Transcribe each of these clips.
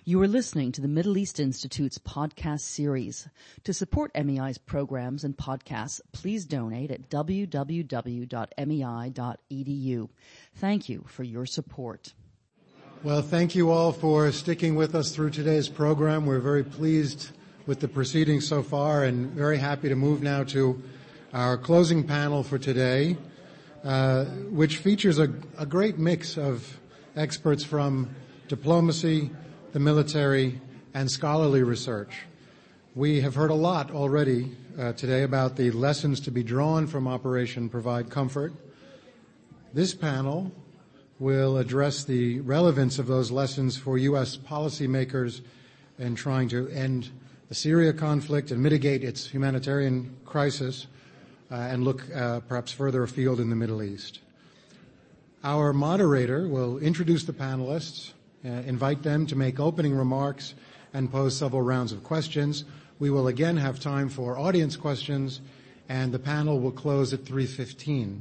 You are listening to the Middle East Institute's podcast series. To support MEI's programs and podcasts, please donate at www.mei.edu. Thank you for your support. Well, thank you all for sticking with us through today's program. We're very pleased with the proceedings so far and very happy to move now to our closing panel for today, which features a great mix of experts from diplomacy, the military, and scholarly research. We have heard a lot already today about the lessons to be drawn from Operation Provide Comfort. This panel will address the relevance of those lessons for U.S. policymakers in trying to end the Syria conflict and mitigate its humanitarian crisis and look perhaps further afield in the Middle East. Our moderator will introduce the panelists, invite them to make opening remarks and pose several rounds of questions. We will again have time for audience questions, and the panel will close at 3:15.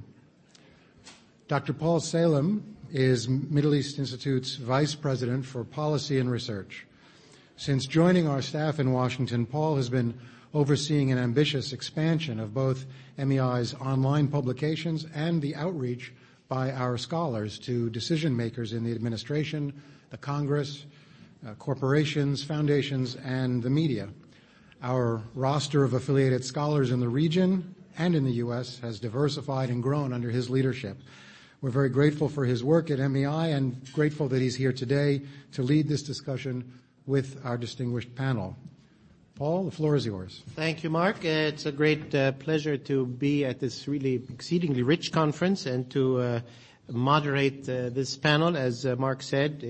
Dr. Paul Salem is Middle East Institute's Vice President for Policy and Research. Since joining our staff in Washington, Paul has been overseeing an ambitious expansion of both MEI's online publications and the outreach by our scholars to decision makers in the administration, the Congress, corporations, foundations, and the media. Our roster of affiliated scholars in the region and in the U.S. has diversified and grown under his leadership. We're very grateful for his work at MEI and grateful that he's here today to lead this discussion with our distinguished panel. Paul, the floor is yours. Thank you, Mark. It's a great pleasure to be at this really exceedingly rich conference and to moderate this panel. As Mark said,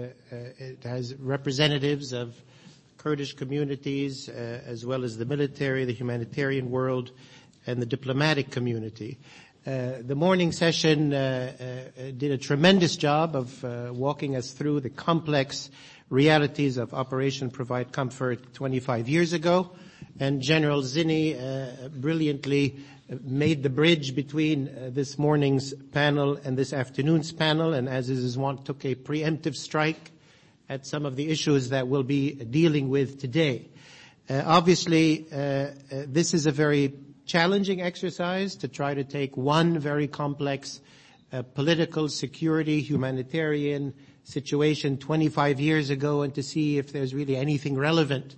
it has representatives of Kurdish communities as well as the military, the humanitarian world, and the diplomatic community. The morning session did a tremendous job of walking us through the complex realities of Operation Provide Comfort 25 years ago, and General Zinni brilliantly made the bridge between this morning's panel and this afternoon's panel, and as is his wont, took a preemptive strike at some of the issues that we'll be dealing with today. Obviously, this is a very challenging exercise to try to take one very complex political, security, humanitarian situation 25 years ago and to see if there's really anything relevant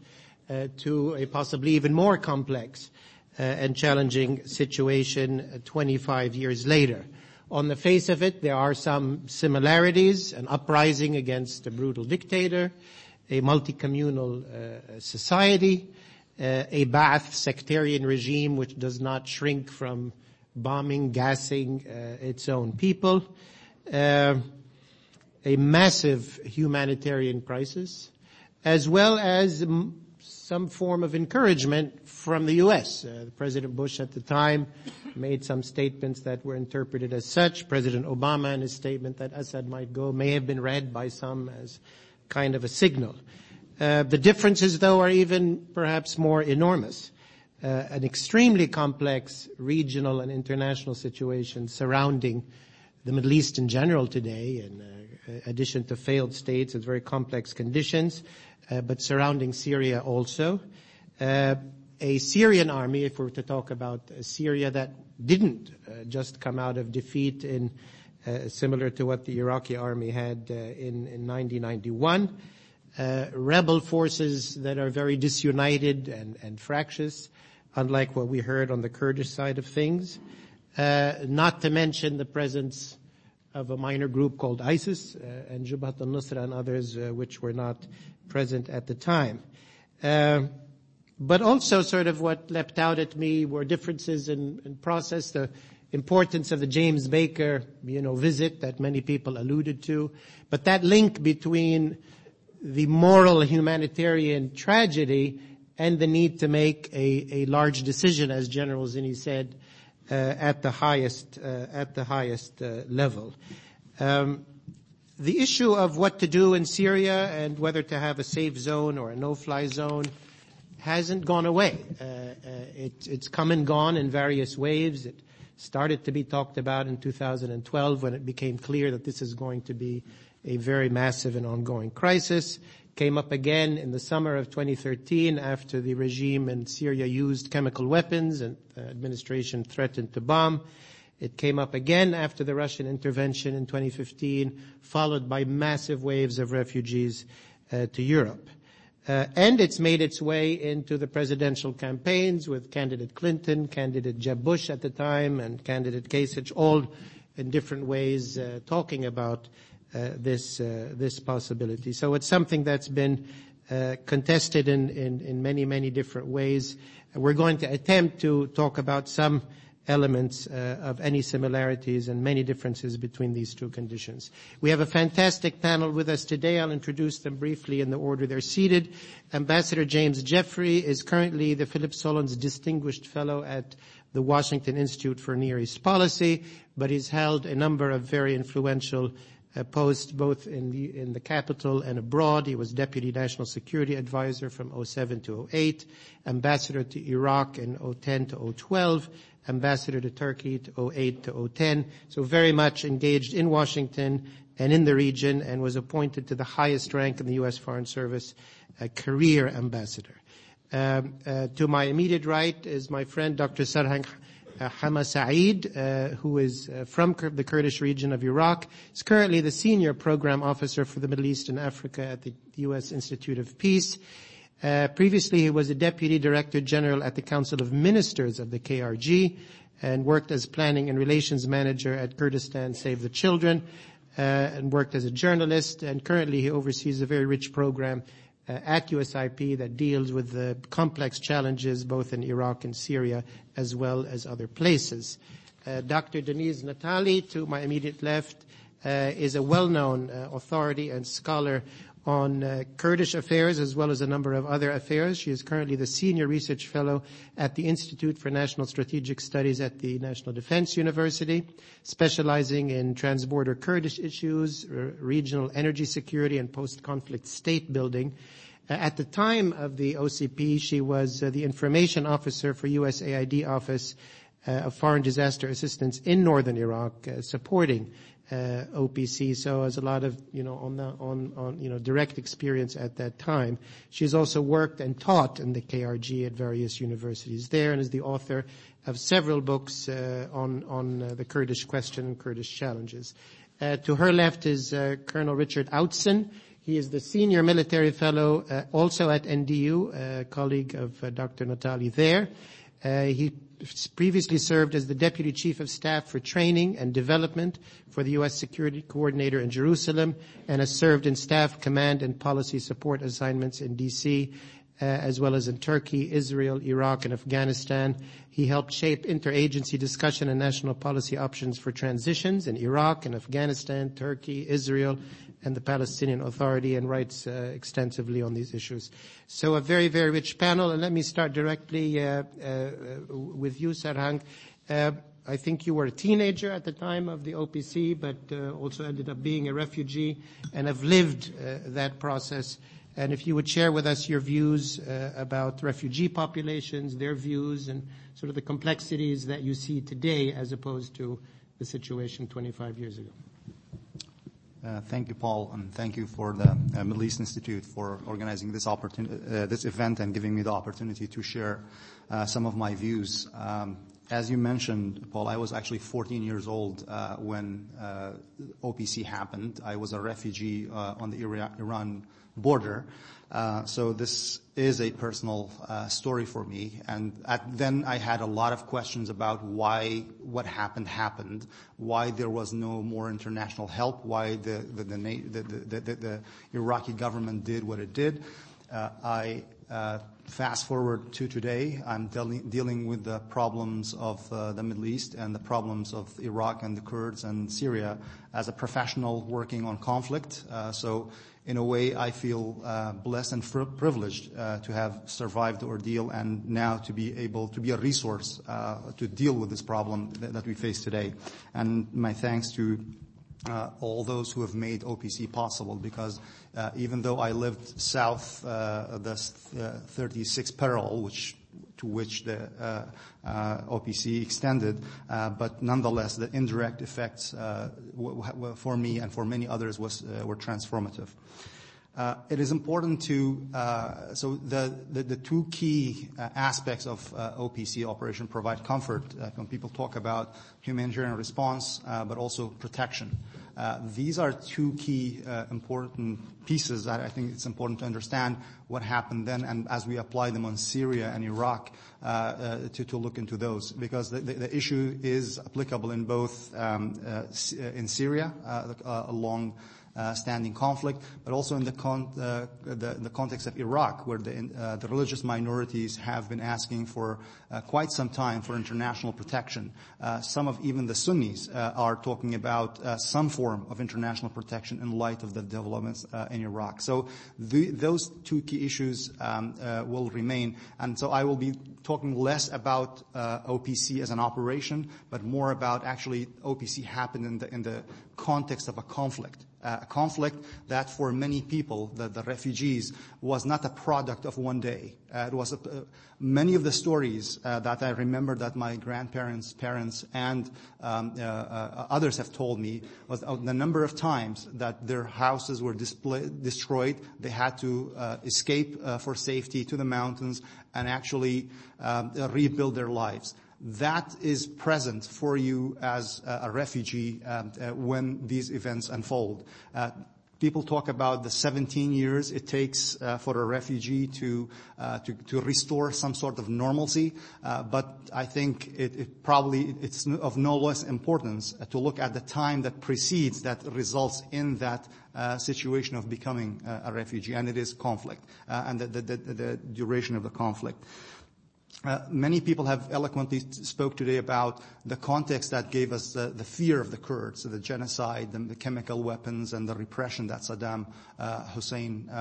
to a possibly even more complex and challenging situation 25 years later. On the face of it, there are some similarities: an uprising against a brutal dictator, a multi-communal society, a Ba'ath sectarian regime which does not shrink from bombing, gassing its own people, a massive humanitarian crisis, as well as some form of encouragement from the U.S. President Bush at the time made some statements that were interpreted as such. President Obama, in his statement that Assad might go, may have been read by some as kind of a signal. The differences, though, are even perhaps more enormous. An extremely complex regional and international situation surrounding the Middle East in general today, in addition to failed states with very complex conditions, but surrounding Syria also. A Syrian army, if we're to talk about Syria, that didn't just come out of defeat in similar to what the Iraqi army had in 1991. Rebel forces that are very disunited and fractious, unlike what we heard on the Kurdish side of things. Not to mention the presence of a minor group called ISIS and Jabhat al-Nusra and others which were not present at the time. But also sort of what leapt out at me were differences in process, the importance of the James Baker, visit that many people alluded to, but that link between the moral humanitarian tragedy and the need to make a large decision, as General Zinni said, at the highest level. The issue of what to do in Syria and whether to have a safe zone or a no-fly zone hasn't gone away. It's come and gone in various waves. It started to be talked about in 2012 when it became clear that this is going to be a very massive and ongoing crisis. came up again in the summer of 2013 after the regime in Syria used chemical weapons and the administration threatened to bomb. It came up again after the Russian intervention in 2015, followed by massive waves of refugees to Europe. And it's made its way into the presidential campaigns with candidate Clinton, candidate Jeb Bush at the time, and candidate Kasich, all in different ways talking about this possibility. So it's something that's been contested in many, many different ways. We're going to attempt to talk about some elements of any similarities and many differences between these two conditions. We have a fantastic panel with us today. I'll introduce them briefly in the order they're seated. Ambassador James Jeffrey is currently the Philip Solons Distinguished Fellow at the Washington Institute for Near East Policy, but he's held a number of very influential posts both in the capital and abroad. He was Deputy National Security Advisor from 2007 to 2008, Ambassador to Iraq in 2010 to 2012, Ambassador to Turkey to 2008 to 2010. So very much engaged in Washington and in the region, and was appointed to the highest rank in the U.S. Foreign Service, a career ambassador. To my immediate right is my friend Dr. Sarhang Hama Saeed, who is from the Kurdish region of Iraq. He's currently the Senior Program Officer for the Middle East and Africa at the U.S. Institute of Peace. Previously, he was a Deputy Director General at the Council of Ministers of the KRG and worked as Planning and Relations Manager at Kurdistan Save the Children, and worked as a journalist. And currently, he oversees a very rich program at USIP that deals with the complex challenges both in Iraq and Syria as well as other places. Dr. Denise Natali, to my immediate left, is a well-known authority and scholar on Kurdish affairs as well as a number of other affairs. She is currently the Senior Research Fellow at the Institute for National Strategic Studies at the National Defense University, specializing in transborder Kurdish issues, regional energy security, and post-conflict state building. At the time of the OCP, she was the Information Officer for USAID Office of Foreign Disaster Assistance in northern Iraq, supporting OPC, so has a lot of, direct experience at that time. She's also worked and taught in the KRG at various universities there, and is the author of several books on the Kurdish question and Kurdish challenges. To her left is Colonel Richard Outzen. He is the Senior Military Fellow also at NDU, a colleague of Dr. Natali there. He previously served as the Deputy Chief of Staff for Training and Development for the U.S. Security Coordinator in Jerusalem, and has served in staff command and policy support assignments in D.C., as well as in Turkey, Israel, Iraq, and Afghanistan. He helped shape interagency discussion and national policy options for transitions in Iraq and Afghanistan, Turkey, Israel, and the Palestinian Authority, and writes extensively on these issues. So a very, very rich panel, and let me start directly with you, Sarhang. I think you were a teenager at the time of the OPC, but also ended up being a refugee and have lived that process. And if you would share with us your views about refugee populations, their views, and sort of the complexities that you see today as opposed to the situation 25 years ago. Thank you, Paul, and thank you for the Middle East Institute for organizing this this event and giving me the opportunity to share some of my views. As you mentioned, Paul, I was actually 14 years old when OPC happened. I was a refugee on the Iran border. So this is a personal story for me. And then I had a lot of questions about why what happened, why there was no more international help, why the Iraqi government did what it did. I fast forward to today, I'm dealing with the problems of the Middle East and the problems of Iraq and the Kurds and Syria as a professional working on conflict. So in a way, I feel blessed and privileged to have survived the ordeal and now to be able to be a resource to deal with this problem that we face today. And my thanks to all those who have made OPC possible, because even though I lived south of the 36th parallel, to which the OPC extended, but nonetheless the indirect effects for me and for many others were transformative. It is important to, so the two key aspects of OPC, Operation Provide Comfort, when people talk about humanitarian response, but also protection. These are two key important pieces that I think it's important to understand what happened then, and as we apply them on Syria and Iraq, to look into those, because the issue is applicable in both in Syria, a long standing conflict, but also in the context of Iraq, where the religious minorities have been asking for quite some time for international protection. Some of even the Sunnis are talking about some form of international protection in light of the developments in Iraq. So those two key issues will remain, and so I will be talking less about OPC as an operation, but more about actually OPC happened in the context of a conflict. A conflict that for many people, the refugees, was not a product of one day. It was many of the stories that I remember that my grandparents, parents, and others have told me was the number of times that their houses were destroyed. They had to escape for safety to the mountains and actually rebuild their lives. That is present for you as a refugee when these events unfold. People talk about the 17 years it takes for a refugee to restore some sort of normalcy, but I think it's of no less importance to look at the time that precedes, that results in that situation of becoming a refugee, and it is conflict and the duration of the conflict. Many people have eloquently spoke today about the context that gave us the fear of the Kurds, the genocide, the chemical weapons, and the repression that Saddam Hussein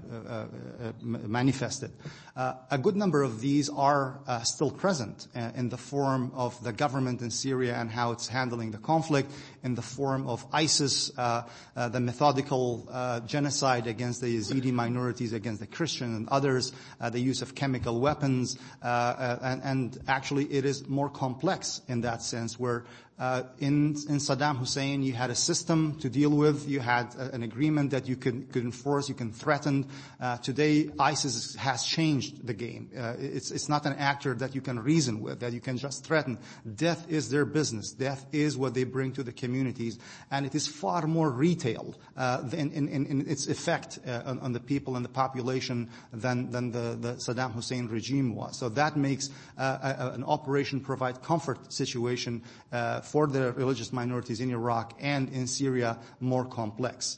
manifested. A good number of these are still present in the form of the government in Syria and how it's handling the conflict, in the form of ISIS, the methodical genocide against the Yazidi minorities, against the Christian and others, the use of chemical weapons, and actually it is more complex in that sense, where in Saddam Hussein you had a system to deal with, you had an agreement that you could enforce, you can threaten. Today ISIS has changed the game. It's not an actor that you can reason with, that you can just threaten. Death is their business. Death is what they bring to the communities, and it is far more retail in its effect on the people and the population than the Saddam Hussein regime was. So that makes an Operation Provide Comfort situation for the religious minorities in Iraq and in Syria more complex.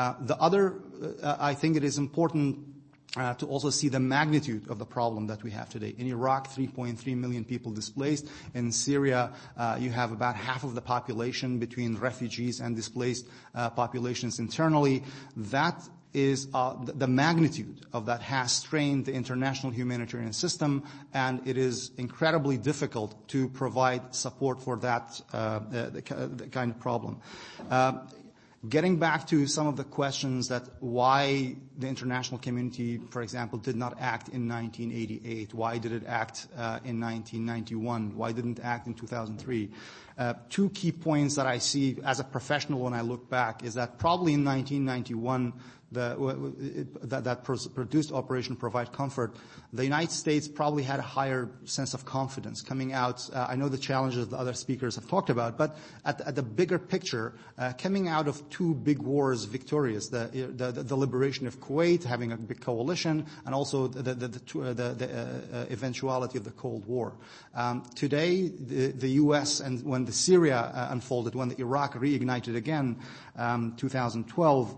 I think it is important to also see the magnitude of the problem that we have today. In Iraq, 3.3 million people displaced. In Syria, you have about half of the population between refugees and displaced populations internally. That is the magnitude of that has strained the international humanitarian system, and it is incredibly difficult to provide support for that the kind of problem. Getting back to some of the questions that why the international community, for example, did not act in 1988, why did it act in 1991, why didn't it act in 2003? Two key points that I see as a professional when I look back is that probably in 1991, that produced Operation Provide Comfort, the United States probably had a higher sense of confidence coming out. I know the challenges the other speakers have talked about, but at the bigger picture, coming out of two big wars victorious, the liberation of Kuwait, having a big coalition, and also the eventuality of the Cold War. Today, the U.S. and when the Syria unfolded, when the Iraq reignited again, 2012.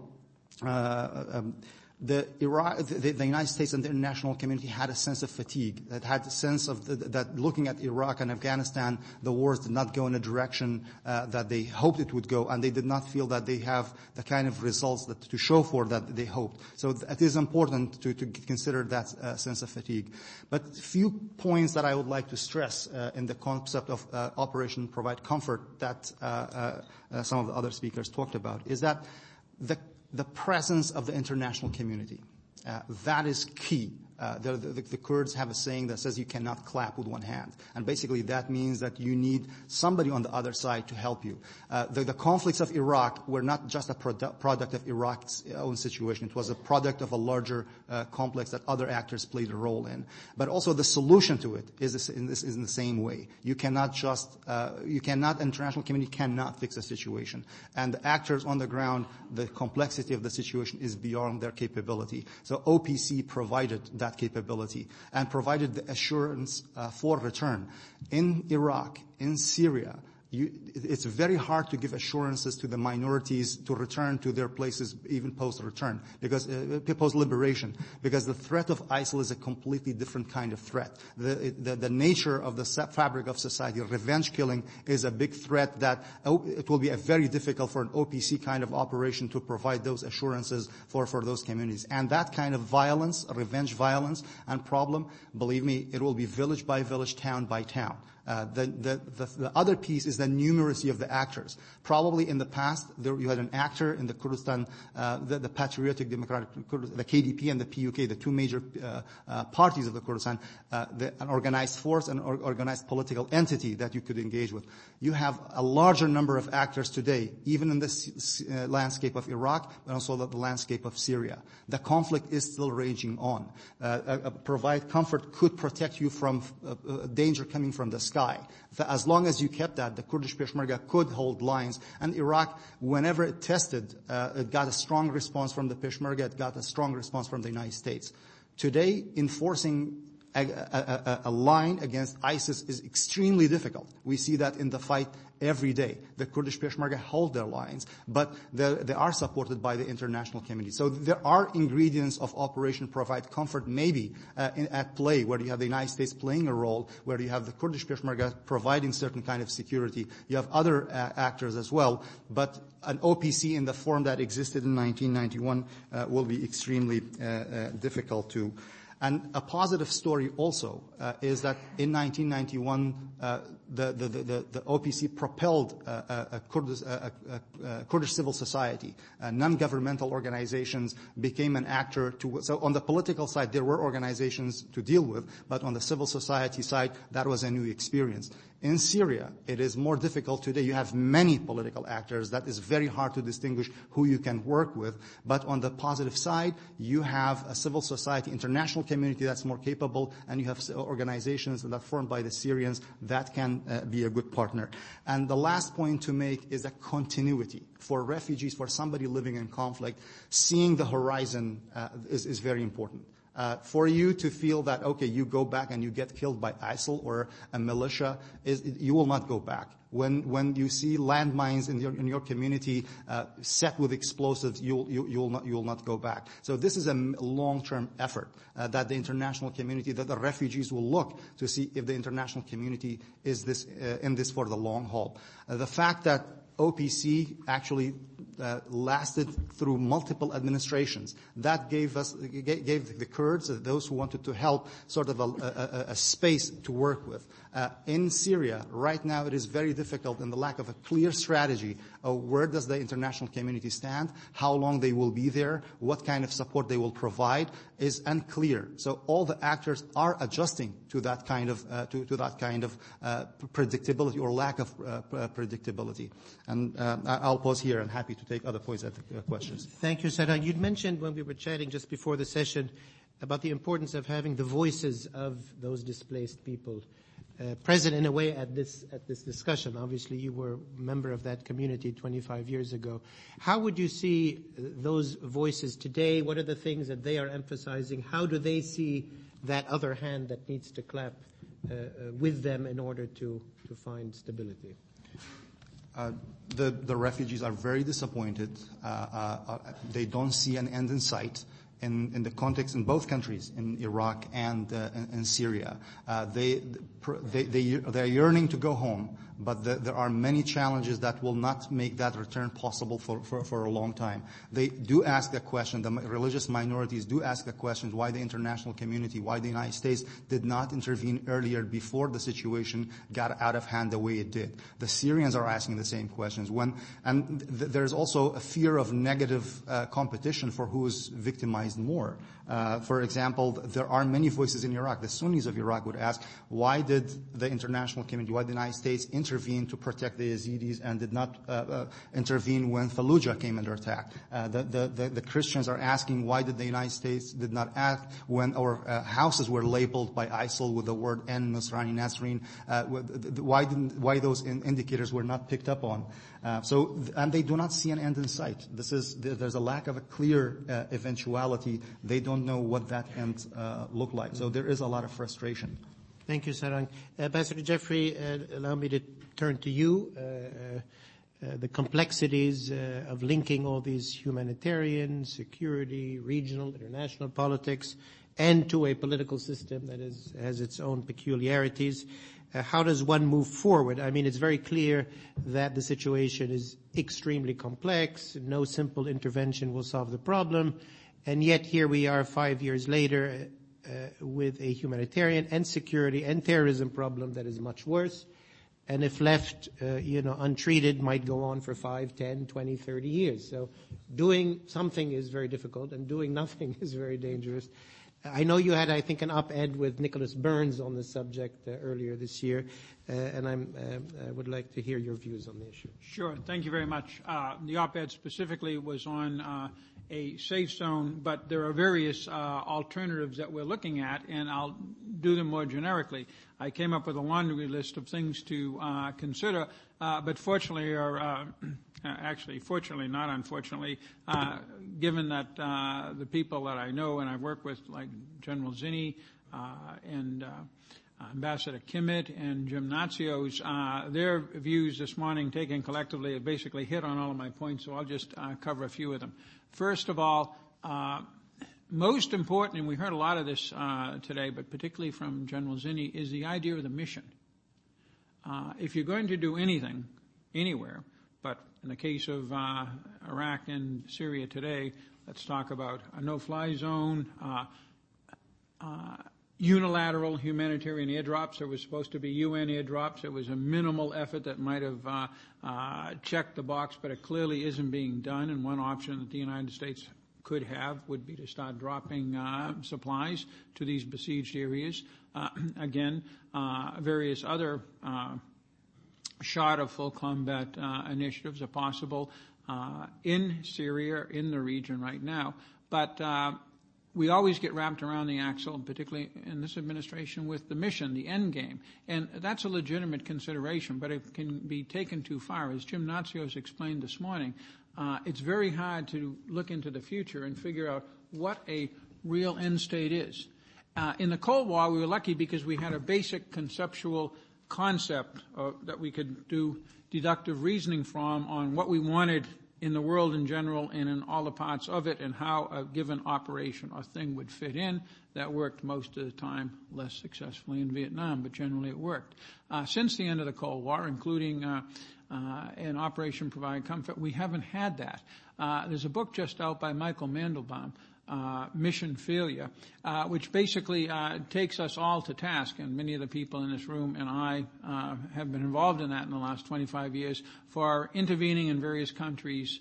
The United States and the international community had a sense of fatigue, that had a sense of that looking at Iraq and Afghanistan, the wars did not go in a direction that they hoped it would go, and they did not feel that they have the kind of results to show for that they hoped. So it is important to consider that sense of fatigue. But few points that I would like to stress in the concept of Operation Provide Comfort that some of the other speakers talked about is that the presence of the international community. That is key. The Kurds have a saying that says you cannot clap with one hand. And basically that means that you need somebody on the other side to help you. The conflicts of Iraq were not just a product of Iraq's own situation. It was a product of a larger complex that other actors played a role in. But also the solution to it is in the same way. International community cannot fix a situation. And the actors on the ground, the complexity of the situation is beyond their capability. So OPC provided that capability and provided the assurance for return. In Iraq, in Syria, it's very hard to give assurances to the minorities to return to their places even post-return, because post-liberation, because the threat of ISIL is a completely different kind of threat. The nature of the fabric of society, revenge killing, is a big threat that it will be very difficult for an OPC kind of operation to provide those assurances for those communities. And that kind of violence, revenge violence and problem, believe me, it will be village by village, town by town. The other piece is the numeracy of the actors. Probably in the past, you had an actor in the Kurdistan, the Patriotic Democratic Kurdistan, the KDP and the PUK, the two major parties of the Kurdistan, an organized force and organized political entity that you could engage with. You have a larger number of actors today, even in this landscape of Iraq, but also the landscape of Syria. The conflict is still raging on. Provide comfort could protect you from danger coming from the sky. As long as you kept that, the Kurdish Peshmerga could hold lines. And Iraq, whenever it tested, it got a strong response from the Peshmerga. It got a strong response from the United States. Today, enforcing a line against ISIS is extremely difficult. We see that in the fight every day. The Kurdish Peshmerga hold their lines, but they are supported by the international community. So there are ingredients of Operation Provide Comfort maybe at play, where you have the United States playing a role, where you have the Kurdish Peshmerga providing certain kind of security. You have other actors as well, but an OPC in the form that existed in 1991 will be extremely difficult to. And a positive story also is that in 1991, the OPC propelled a Kurdish civil society. Non-governmental organizations became an actor. So on the political side, there were organizations to deal with, but on the civil society side, that was a new experience. In Syria, it is more difficult today. You have many political actors. That is very hard to distinguish who you can work with. But on the positive side, you have a civil society, international community that's more capable, and you have organizations that are formed by the Syrians that can be a good partner. And the last point to make is a continuity. For refugees, for somebody living in conflict, seeing the horizon is very important. For you to feel that, okay, you go back and you get killed by ISIL or a militia, you will not go back. When you see landmines in your community set with explosives, you will not go back. So this is a long-term effort that the international community, that the refugees will look to see if the international community is in this for the long haul. The fact that OPC actually lasted through multiple administrations. That gave the Kurds, those who wanted to help, sort of a space to work with. In Syria, right now, it is very difficult, and the lack of a clear strategy of where does the international community stand, how long they will be there, what kind of support they will provide is unclear. So all the actors are adjusting to that kind of predictability or lack of predictability. And I'll pause here and happy to take other points at the questions. Thank you, Sadan. You'd mentioned when we were chatting just before the session about the importance of having the voices of those displaced people present in a way at this discussion. Obviously, you were a member of that community 25 years ago. How would you see those voices today? What are the things that they are emphasizing? How do they see that other hand that needs to clap with them in order to find stability? The refugees are very disappointed. They don't see an end in sight. In the context in both countries, in Iraq and in Syria, they are yearning to go home, but there are many challenges that will not make that return possible for a long time. They do ask the question, the religious minorities do ask the question, why the international community, why the United States did not intervene earlier before the situation got out of hand the way it did. The Syrians are asking the same questions. There's also a fear of negative competition for who is victimized more. For example, there are many voices in Iraq. The Sunnis of Iraq would ask, why did the international community, why the United States intervene to protect the Yazidis and did not intervene when Fallujah came under attack? The Christians are asking, why did the United States did not act when our houses were labeled by ISIL with the word N, Nasrani, Nasreen? Why those indicators were not picked up on? And they do not see an end in sight. There's a lack of a clear eventuality. They don't know what that end look like. So there is a lot of frustration. Thank you, Sarang. Ambassador Jeffrey, allow me to turn to you. The complexities of linking all these humanitarian, security, regional, international politics, and to a political system that has its own peculiarities. How does one move forward? I mean, it's very clear that the situation is extremely complex. No simple intervention will solve the problem. And yet here we are 5 years later with a humanitarian and security and terrorism problem that is much worse. And if left, untreated, might go on for 5, 10, 20, 30 years. So doing something is very difficult, and doing nothing is very dangerous. I know you had, I think, an op-ed with Nicholas Burns on the subject earlier this year, and I would like to hear your views on the issue. Sure. Thank you very much. The op-ed specifically was on a safe zone, but there are various alternatives that we're looking at, and I'll do them more generically. I came up with a laundry list of things to consider, but fortunately, or actually, fortunately, not unfortunately, given that the people that I know and I've worked with, like General Zinni and Ambassador Kimmitt and Jim Natsios, their views this morning taken collectively have basically hit on all of my points, so I'll just cover a few of them. First of all, most important, and we heard a lot of this today, but particularly from General Zinni, is the idea of the mission. If you're going to do anything, anywhere, but in the case of Iraq and Syria today, let's talk about a no-fly zone, unilateral humanitarian airdrops. There was supposed to be UN airdrops. It was a minimal effort that might have checked the box, but it clearly isn't being done. And one option that the United States could have would be to start dropping supplies to these besieged areas. Again, various other short of full combat initiatives are possible in Syria, in the region right now. But we always get wrapped around the axle, particularly in this administration, with the mission, the end game. And that's a legitimate consideration, but it can be taken too far. As Jim Natsios explained this morning, it's very hard to look into the future and figure out what a real end state is. In the Cold War, we were lucky because we had a basic conceptual concept that we could do deductive reasoning from on what we wanted in the world in general and in all the parts of it, and how a given operation or thing would fit in. That worked most of the time, less successfully in Vietnam, but generally it worked. Since the end of the Cold War, including in Operation Provide Comfort, we haven't had that. There's a book just out by Michael Mandelbaum, Mission Failure, which basically takes us all to task, and many of the people in this room and I have been involved in that in the last 25 years, for intervening in various countries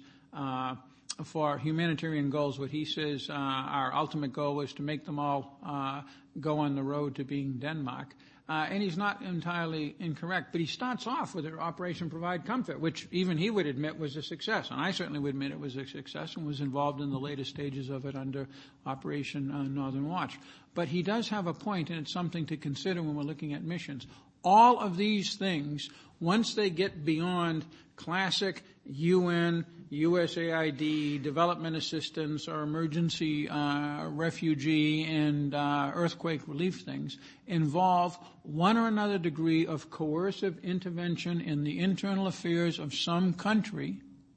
for humanitarian goals. What he says our ultimate goal is to make them all go on the road to being Denmark. And he's not entirely incorrect, but he starts off with Operation Provide Comfort, which even he would admit was a success, and I certainly would admit it was a success, and was involved in the later stages of it under Operation Northern Watch. But he does have a point, and it's something to consider when we're looking at missions. All of these things, once they get beyond classic UN, USAID, development assistance, or emergency refugee and earthquake relief things, involve one or another degree of coercive intervention in the internal affairs of some country.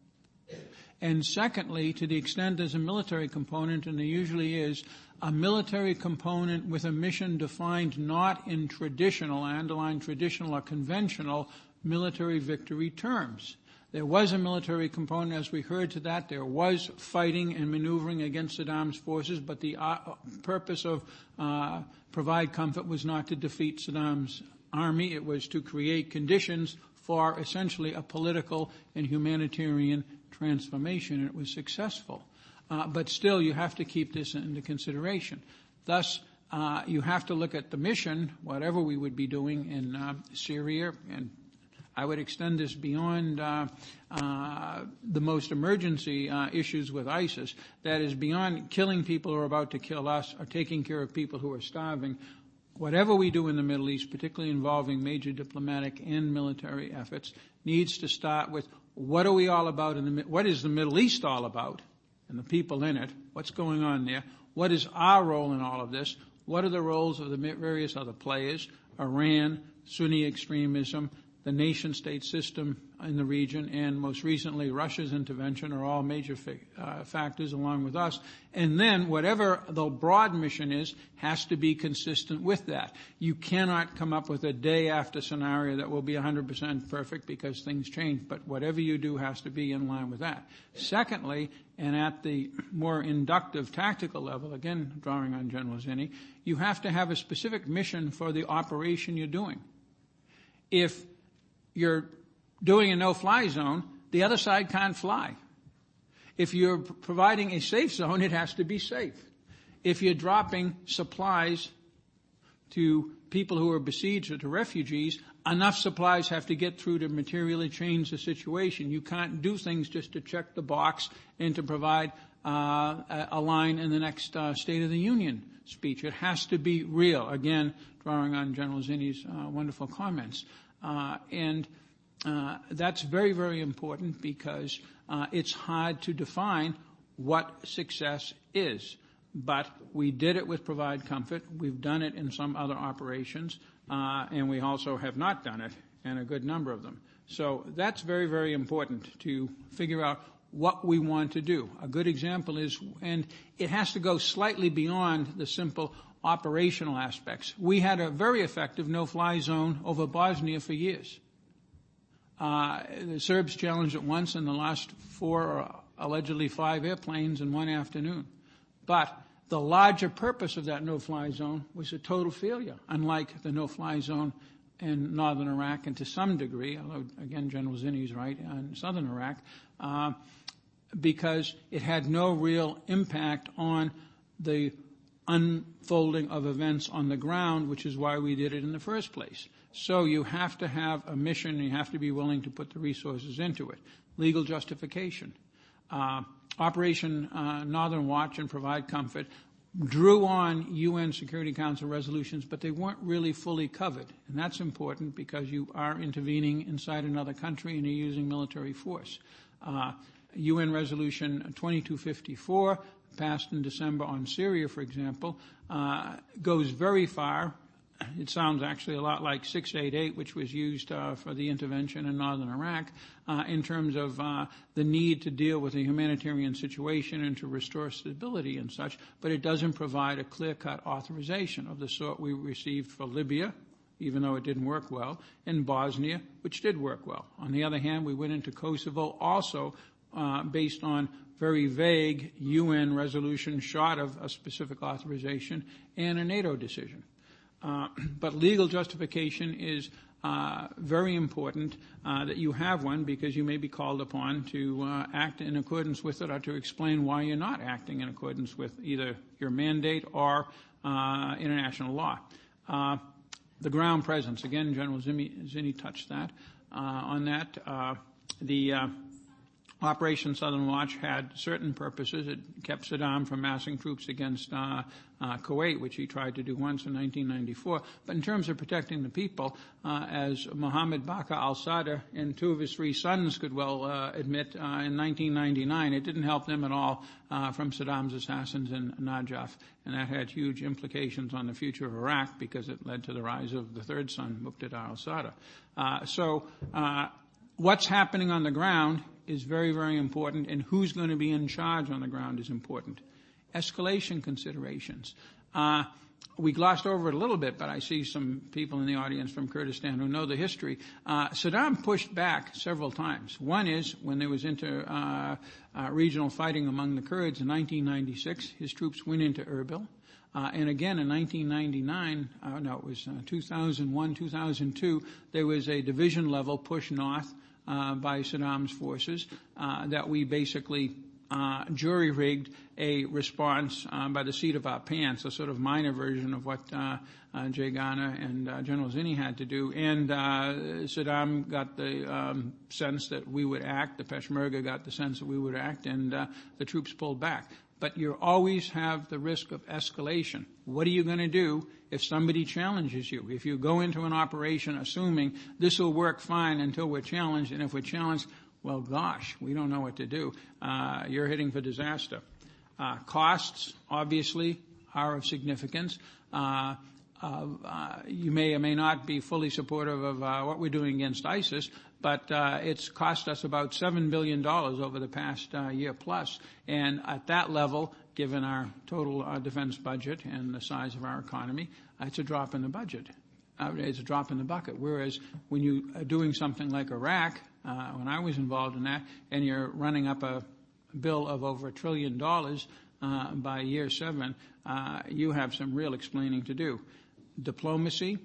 And secondly, to the extent there's a military component, and there usually is, a military component with a mission defined not in traditional, I underline traditional or conventional, military victory terms. There was a military component, as we heard, to that. There was fighting and maneuvering against Saddam's forces, but the purpose of Provide Comfort was not to defeat Saddam's army. It was to create conditions for essentially a political and humanitarian transformation, and it was successful. But still, you have to keep this into consideration. Thus, you have to look at the mission, whatever we would be doing in Syria, and I would extend this beyond the most emergency issues with ISIS. That is, beyond killing people who are about to kill us or taking care of people who are starving. Whatever we do in the Middle East, particularly involving major diplomatic and military efforts, needs to start with what are we all about what is the Middle East all about and the people in it? What's going on there? What is our role in all of this? What are the roles of the various other players? Iran, Sunni extremism, the nation-state system in the region, and most recently Russia's intervention are all major factors along with us. And then whatever the broad mission is has to be consistent with that. You cannot come up with a day-after scenario that will be 100% perfect because things change, but whatever you do has to be in line with that. Secondly, and at the more inductive tactical level, again drawing on General Zinni, you have to have a specific mission for the operation you're doing. If you're doing a no-fly zone, the other side can't fly. If you're providing a safe zone, it has to be safe. If you're dropping supplies to people who are besieged or to refugees, enough supplies have to get through to materially change the situation. You can't do things just to check the box and to provide a line in the next State of the Union speech. It has to be real. Again, drawing on General Zinni's wonderful comments. And that's very, very important because it's hard to define what success is. But we did it with Provide Comfort. We've done it in some other operations, and we also have not done it in a good number of them. So that's very, very important to figure out what we want to do. A good example is, and it has to go slightly beyond the simple operational aspects. We had a very effective no-fly zone over Bosnia for years. The Serbs challenged it once and the lost 4 or allegedly 5 airplanes in one afternoon. But the larger purpose of that no-fly zone was a total failure, unlike the no-fly zone in northern Iraq and to some degree, although again General Zinni's right, in southern Iraq, because it had no real impact on the unfolding of events on the ground, which is why we did it in the first place. So you have to have a mission, and you have to be willing to put the resources into it. Legal justification. Operation Northern Watch and Provide Comfort drew on UN Security Council resolutions, but they weren't really fully covered. And that's important because you are intervening inside another country and you're using military force. UN Resolution 2254, passed in December on Syria, for example, goes very far. It sounds actually a lot like 688, which was used for the intervention in northern Iraq, in terms of the need to deal with the humanitarian situation and to restore stability and such, but it doesn't provide a clear-cut authorization of the sort we received for Libya, even though it didn't work well, and Bosnia, which did work well. On the other hand, we went into Kosovo also based on very vague UN resolution short of a specific authorization and a NATO decision. But legal justification is very important that you have one because you may be called upon to act in accordance with it or to explain why you're not acting in accordance with either your mandate or international law. The ground presence, again, General Zinni touched that on that. The Operation Southern Watch had certain purposes. It kept Saddam from massing troops against Kuwait, which he tried to do once in 1994. But in terms of protecting the people, as Mohammed Baqir al-Sadr and 2 of his 3 sons could well admit, in 1999, it didn't help them at all from Saddam's assassins in Najaf. And that had huge implications on the future of Iraq because it led to the rise of the 3rd son, Muqtada al-Sadr. So what's happening on the ground is very, very important, and who's going to be in charge on the ground is important. Escalation considerations. We glossed over it a little bit, but I see some people in the audience from Kurdistan who know the history. Saddam pushed back several times. One is when there was regional fighting among the Kurds in 1996, his troops went into Erbil. And again in 1999, 2001, 2002, there was a division level push north by Saddam's forces that we basically jury-rigged a response by the seat of our pants, a sort of minor version of what Jay Ghana and General Zinni had to do. And Saddam got the sense that we would act, the Peshmerga got the sense that we would act, and the troops pulled back. But you always have the risk of escalation. What are you going to do if somebody challenges you? If you go into an operation assuming this will work fine until we're challenged, and if we're challenged, well, gosh, we don't know what to do. You're heading for disaster. Costs, obviously, are of significance. You may or may not be fully supportive of what we're doing against ISIS, but it's cost us about $7 billion over the past year plus. And at that level, given our total defense budget and the size of our economy, it's a drop in the budget. It's a drop in the bucket. Whereas when you are doing something like Iraq, when I was involved in that, and you're running up a bill of over $1 trillion by year 7, you have some real explaining to do. Diplomacy,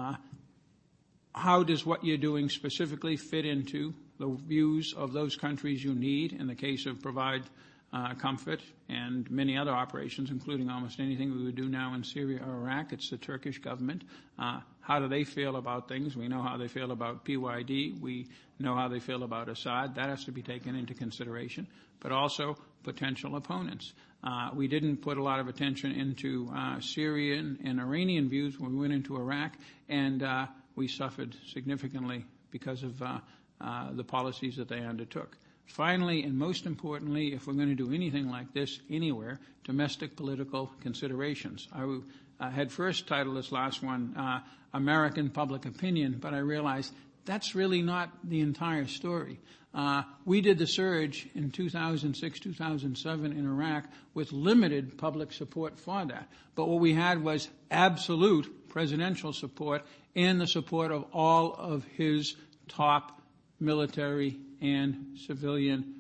how does what you're doing specifically fit into the views of those countries you need in the case of provide comfort and many other operations, including almost anything we would do now in Syria or Iraq? It's the Turkish government. How do they feel about things? We know how they feel about PYD. We know how they feel about Assad. That has to be taken into consideration. But also potential opponents. We didn't put a lot of attention into Syrian and Iranian views when we went into Iraq, and we suffered significantly because of the policies that they undertook. Finally, and most importantly, if we're going to do anything like this anywhere, domestic political considerations. I had first titled this last one, American Public Opinion, but I realized that's really not the entire story. We did the surge in 2006, 2007 in Iraq with limited public support for that. But what we had was absolute presidential support and the support of all of his top military and civilian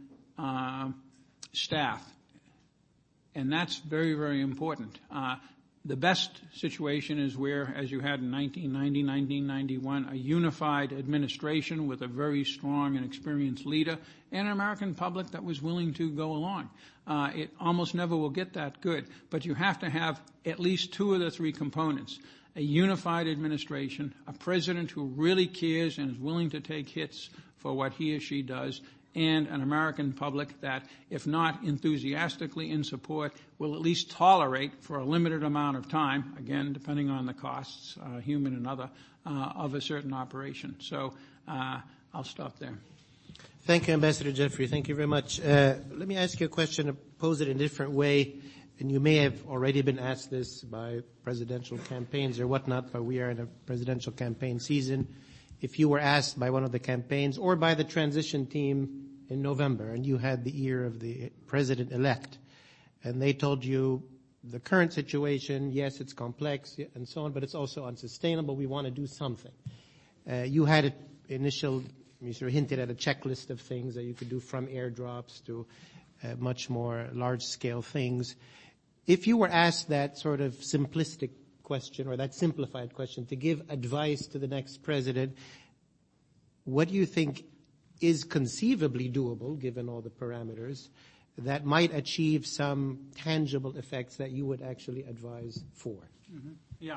staff. And that's very, very important. The best situation is where, as you had in 1990, 1991, a unified administration with a very strong and experienced leader and an American public that was willing to go along. It almost never will get that good, but you have to have at least 2 of the 3 components. A unified administration, a president who really cares and is willing to take hits for what he or she does, and an American public that, if not enthusiastically in support, will at least tolerate for a limited amount of time, again, depending on the costs, human and other, of a certain operation. So I'll stop there. Thank you, Ambassador Jeffrey. Thank you very much. Let me ask you a question, pose it in a different way. And you may have already been asked this by presidential campaigns or whatnot, but we are in a presidential campaign season. If you were asked by one of the campaigns or by the transition team in November and you had the ear of the president-elect and they told you the current situation, yes, it's complex and so on, but it's also unsustainable, we want to do something. You had you sort of hinted at a checklist of things that you could do, from airdrops to much more large-scale things. If you were asked that sort of simplistic question or that simplified question to give advice to the next president, what do you think is conceivably doable, given all the parameters, that might achieve some tangible effects that you would actually advise for? Mm-hmm. Yeah.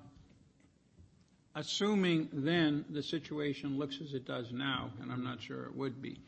Assuming then the situation looks as it does now, and I'm not sure it would be.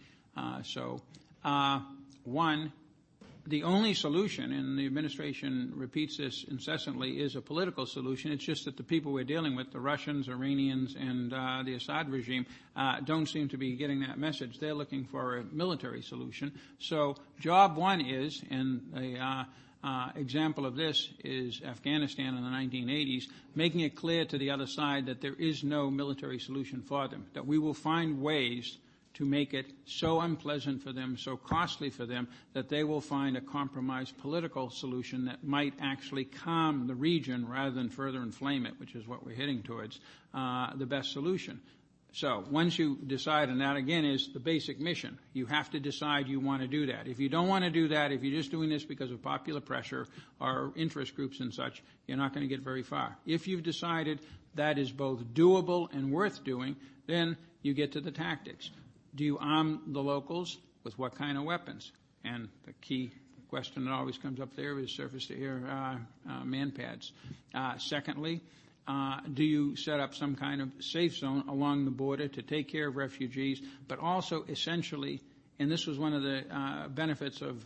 One, the only solution, and the administration repeats this incessantly, is a political solution. It's just that the people we're dealing with, the Russians, Iranians, and the Assad regime, don't seem to be getting that message. They're looking for a military solution. So job one is, and the example of this is Afghanistan in the 1980s, making it clear to the other side that there is no military solution for them, that we will find ways to make it so unpleasant for them, so costly for them, that they will find a compromised political solution that might actually calm the region rather than further inflame it, which is what we're heading towards, the best solution. So once you decide, and that again is the basic mission, you have to decide you want to do that. If you don't want to do that, if you're just doing this because of popular pressure or interest groups and such, you're not going to get very far. If you've decided that is both doable and worth doing, then you get to the tactics. Do you arm the locals with what kind of weapons? And the key question that always comes up there is surface-to-air man pads. Secondly, do you set up some kind of safe zone along the border to take care of refugees, but also essentially, and this was one of the benefits of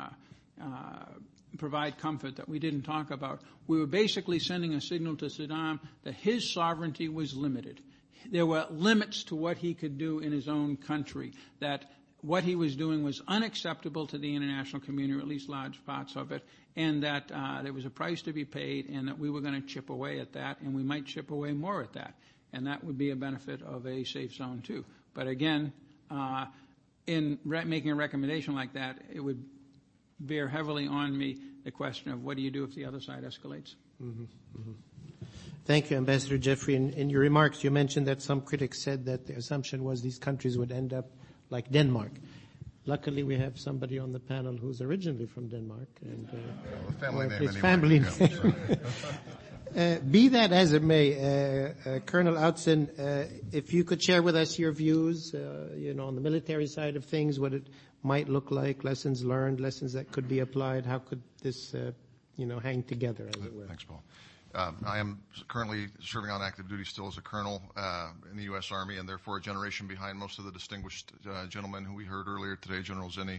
provide comfort that we didn't talk about, we were basically sending a signal to Saddam that his sovereignty was limited. There were limits to what he could do in his own country, that what he was doing was unacceptable to the international community, or at least large parts of it, and that there was a price to be paid, and that we were going to chip away at that, and we might chip away more at that. And that would be a benefit of a safe zone, too. But again, in making a recommendation like that, it would bear heavily on me the question of what do you do if the other side escalates. Mm-hmm. Mm-hmm. Thank you, Ambassador Jeffrey. In your remarks, you mentioned that some critics said that the assumption was these countries would end up like Denmark. Luckily, we have somebody on the panel who's originally from Denmark. And family name his anyway. family name. Be that as it may, Colonel Outzen, if you could share with us your views, on the military side of things, what it might look like, lessons learned, lessons that could be applied, how could this, hang together, as it were? Thanks, Paul. I am currently serving on active duty still as a colonel in the U.S. Army, and therefore a generation behind most of the distinguished gentlemen who we hered earlier today, General Zinni,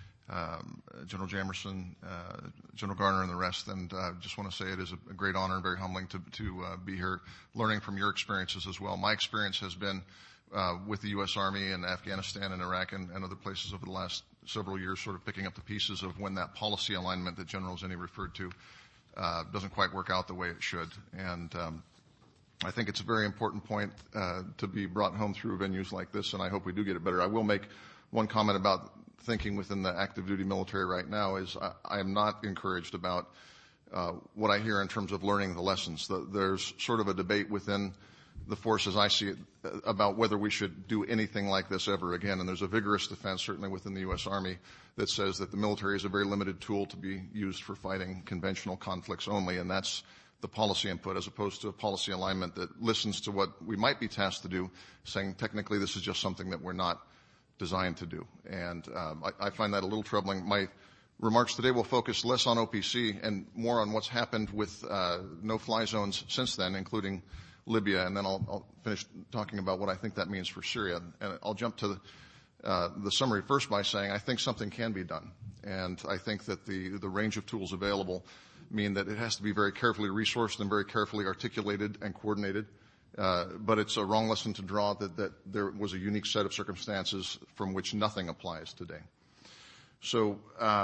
General Jamerson, General Garner, and the rest. And I just want to say it is a great honor and very humbling to be here learning from your experiences as well. My experience has been with the U.S. Army in Afghanistan and Iraq and other places over the last several years, sort of picking up the pieces of when that policy alignment that General Zinni referred to doesn't quite work out the way it should. And I think it's a very important point to be brought home through venues like this, and I hope we do get it better. I will make one comment about thinking within the active duty military right now is I am not encouraged about what I hear in terms of learning the lessons. There's sort of a debate within the force as I see it about whether we should do anything like this ever again. And there's a vigorous defense, certainly within the U.S. Army, that says that the military is a very limited tool to be used for fighting conventional conflicts only, and that's the policy input as opposed to a policy alignment that listens to what we might be tasked to do, saying technically this is just something that we're not designed to do. And I find that a little troubling. My remarks today will focus less on OPC and more on what's happened with no-fly zones since then, including Libya, and then I'll finish talking about what I think that means for Syria. And I'll jump to the summary first by saying I think something can be done. And I think that the range of tools available mean that it has to be very carefully resourced and very carefully articulated and coordinated. But it's a wrong lesson to draw that there was a unique set of circumstances from which nothing applies today. So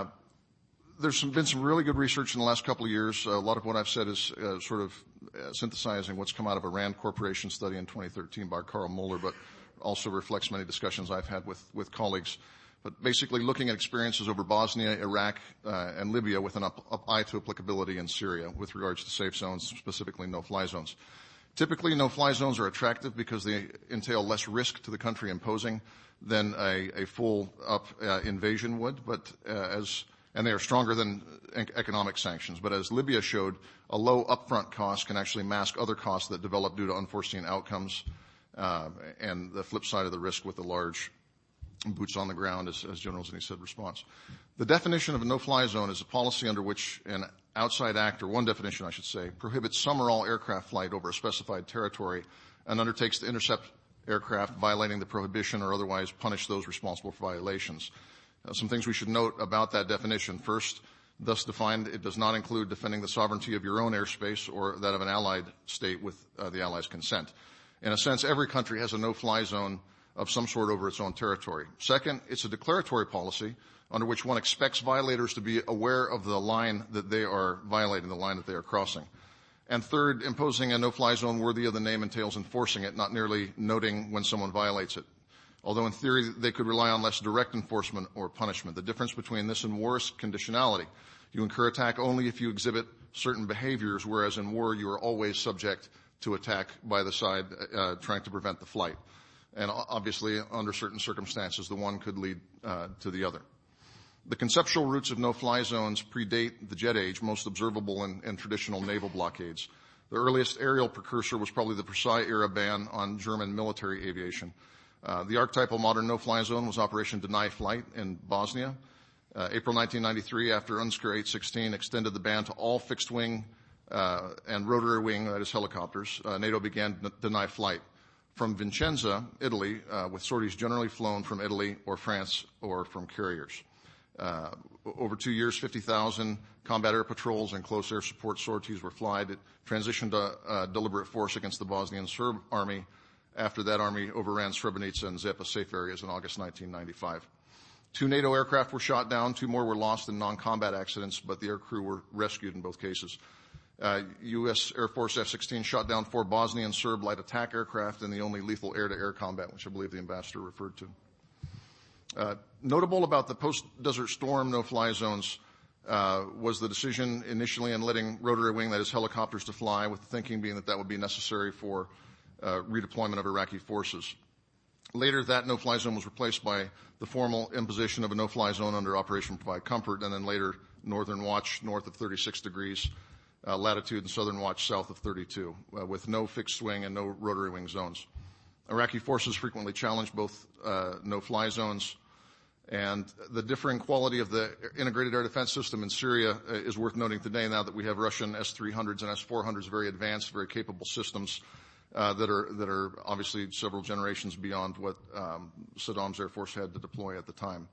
there's been some really good research in the last couple of years. A lot of what I've said is sort of synthesizing what's come out of a RAND Corporation study in 2013 by Carl Mueller, but also reflects many discussions I've had with colleagues. But basically looking at experiences over Bosnia, Iraq, and Libya with an eye to applicability in Syria with regards to safe zones, specifically no-fly zones. Typically, no-fly zones are attractive because they entail less risk to the country imposing than a full-up invasion would, but and they are stronger than economic sanctions. But as Libya showed, a low upfront cost can actually mask other costs that develop due to unforeseen outcomes, and the flip side of the risk with the large boots on the ground, as General Zinni said, response. The definition of a no-fly zone is a policy under which an outside actor, one definition I should say, prohibits some or all aircraft flight over a specified territory and undertakes to intercept aircraft violating the prohibition or otherwise punish those responsible for violations. Some things we should note about that definition. First, thus defined, it does not include defending the sovereignty of your own airspace or that of an allied state with the allies' consent. In a sense, every country has a no-fly zone of some sort over its own territory. Second, it's a declaratory policy under which one expects violators to be aware of the line that they are violating, the line that they are crossing. And third, imposing a no-fly zone worthy of the name entails enforcing it, not merely noting when someone violates it. although in theory they could rely on less direct enforcement or punishment. The difference between this and war is conditionality. You incur attack only if you exhibit certain behaviors, whereas in war you are always subject to attack by the side trying to prevent the flight. And obviously, under certain circumstances, the one could lead to the other. The conceptual roots of no-fly zones predate the jet age, most observable in traditional naval blockades. The earliest aerial precursor was probably the Versailles-era ban on German military aviation. The archetypal modern no-fly zone was Operation Deny Flight in Bosnia. April 1993, after UNSCR 816 extended the ban to all fixed-wing and rotary-wing, that is helicopters, NATO began Deny Flight from Vicenza, Italy, with sorties generally flown from Italy or France or from carriers. Over 2 years, 50,000 combat air patrols and close air support sorties were flied. It transitioned to deliberate force against the Bosnian Serb army after that army overran Srebrenica and Zepa safe areas in August 1995. 2 NATO aircraft were shot down. 2 more were lost in non-combat accidents, but the aircrew were rescued in both cases. U.S. Air Force F-16 shot down 4 Bosnian Serb light attack aircraft in the only lethal air-to-air combat, which I believe the ambassador referred to. Notable about the post-Desert Storm no-fly zones was the decision initially in letting rotary wing, that is helicopters, to fly, with the thinking being that that would be necessary for redeployment of Iraqi forces. Later, that no-fly zone was replaced by the formal imposition of a no-fly zone under Operation Provide Comfort, and then later Northern Watch north of 36 degrees latitude and Southern Watch south of 32, with no fixed wing and no rotary wing zones. Iraqi forces frequently challenged both no-fly zones, and the differing quality of the integrated air defense system in Syria is worth noting today, now that we have Russian S-300s and S-400s, very advanced, very capable systems that are obviously several generations beyond what Saddam's Air Force had to deploy at the time.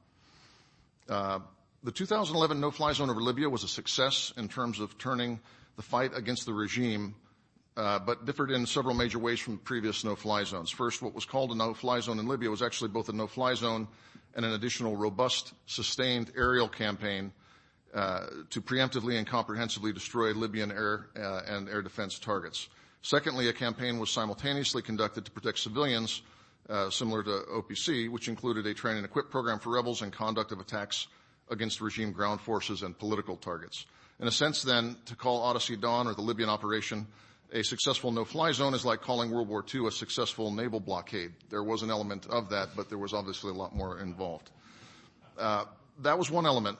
The 2011 no-fly zone over Libya was a success in terms of turning the fight against the regime, but differed in several major ways from previous no-fly zones. First, what was called a no-fly zone in Libya was actually both a no-fly zone and an additional robust, sustained aerial campaign to preemptively and comprehensively destroy Libyan air and air defense targets. Secondly, a campaign was simultaneously conducted to protect civilians, similar to OPC, which included a train and equip program for rebels and conduct of attacks against regime ground forces and political targets. In a sense, then, to call Odyssey Dawn or the Libyan operation a successful no-fly zone is like calling World War II a successful naval blockade. There was an element of that, but there was obviously a lot more involved. That was one element.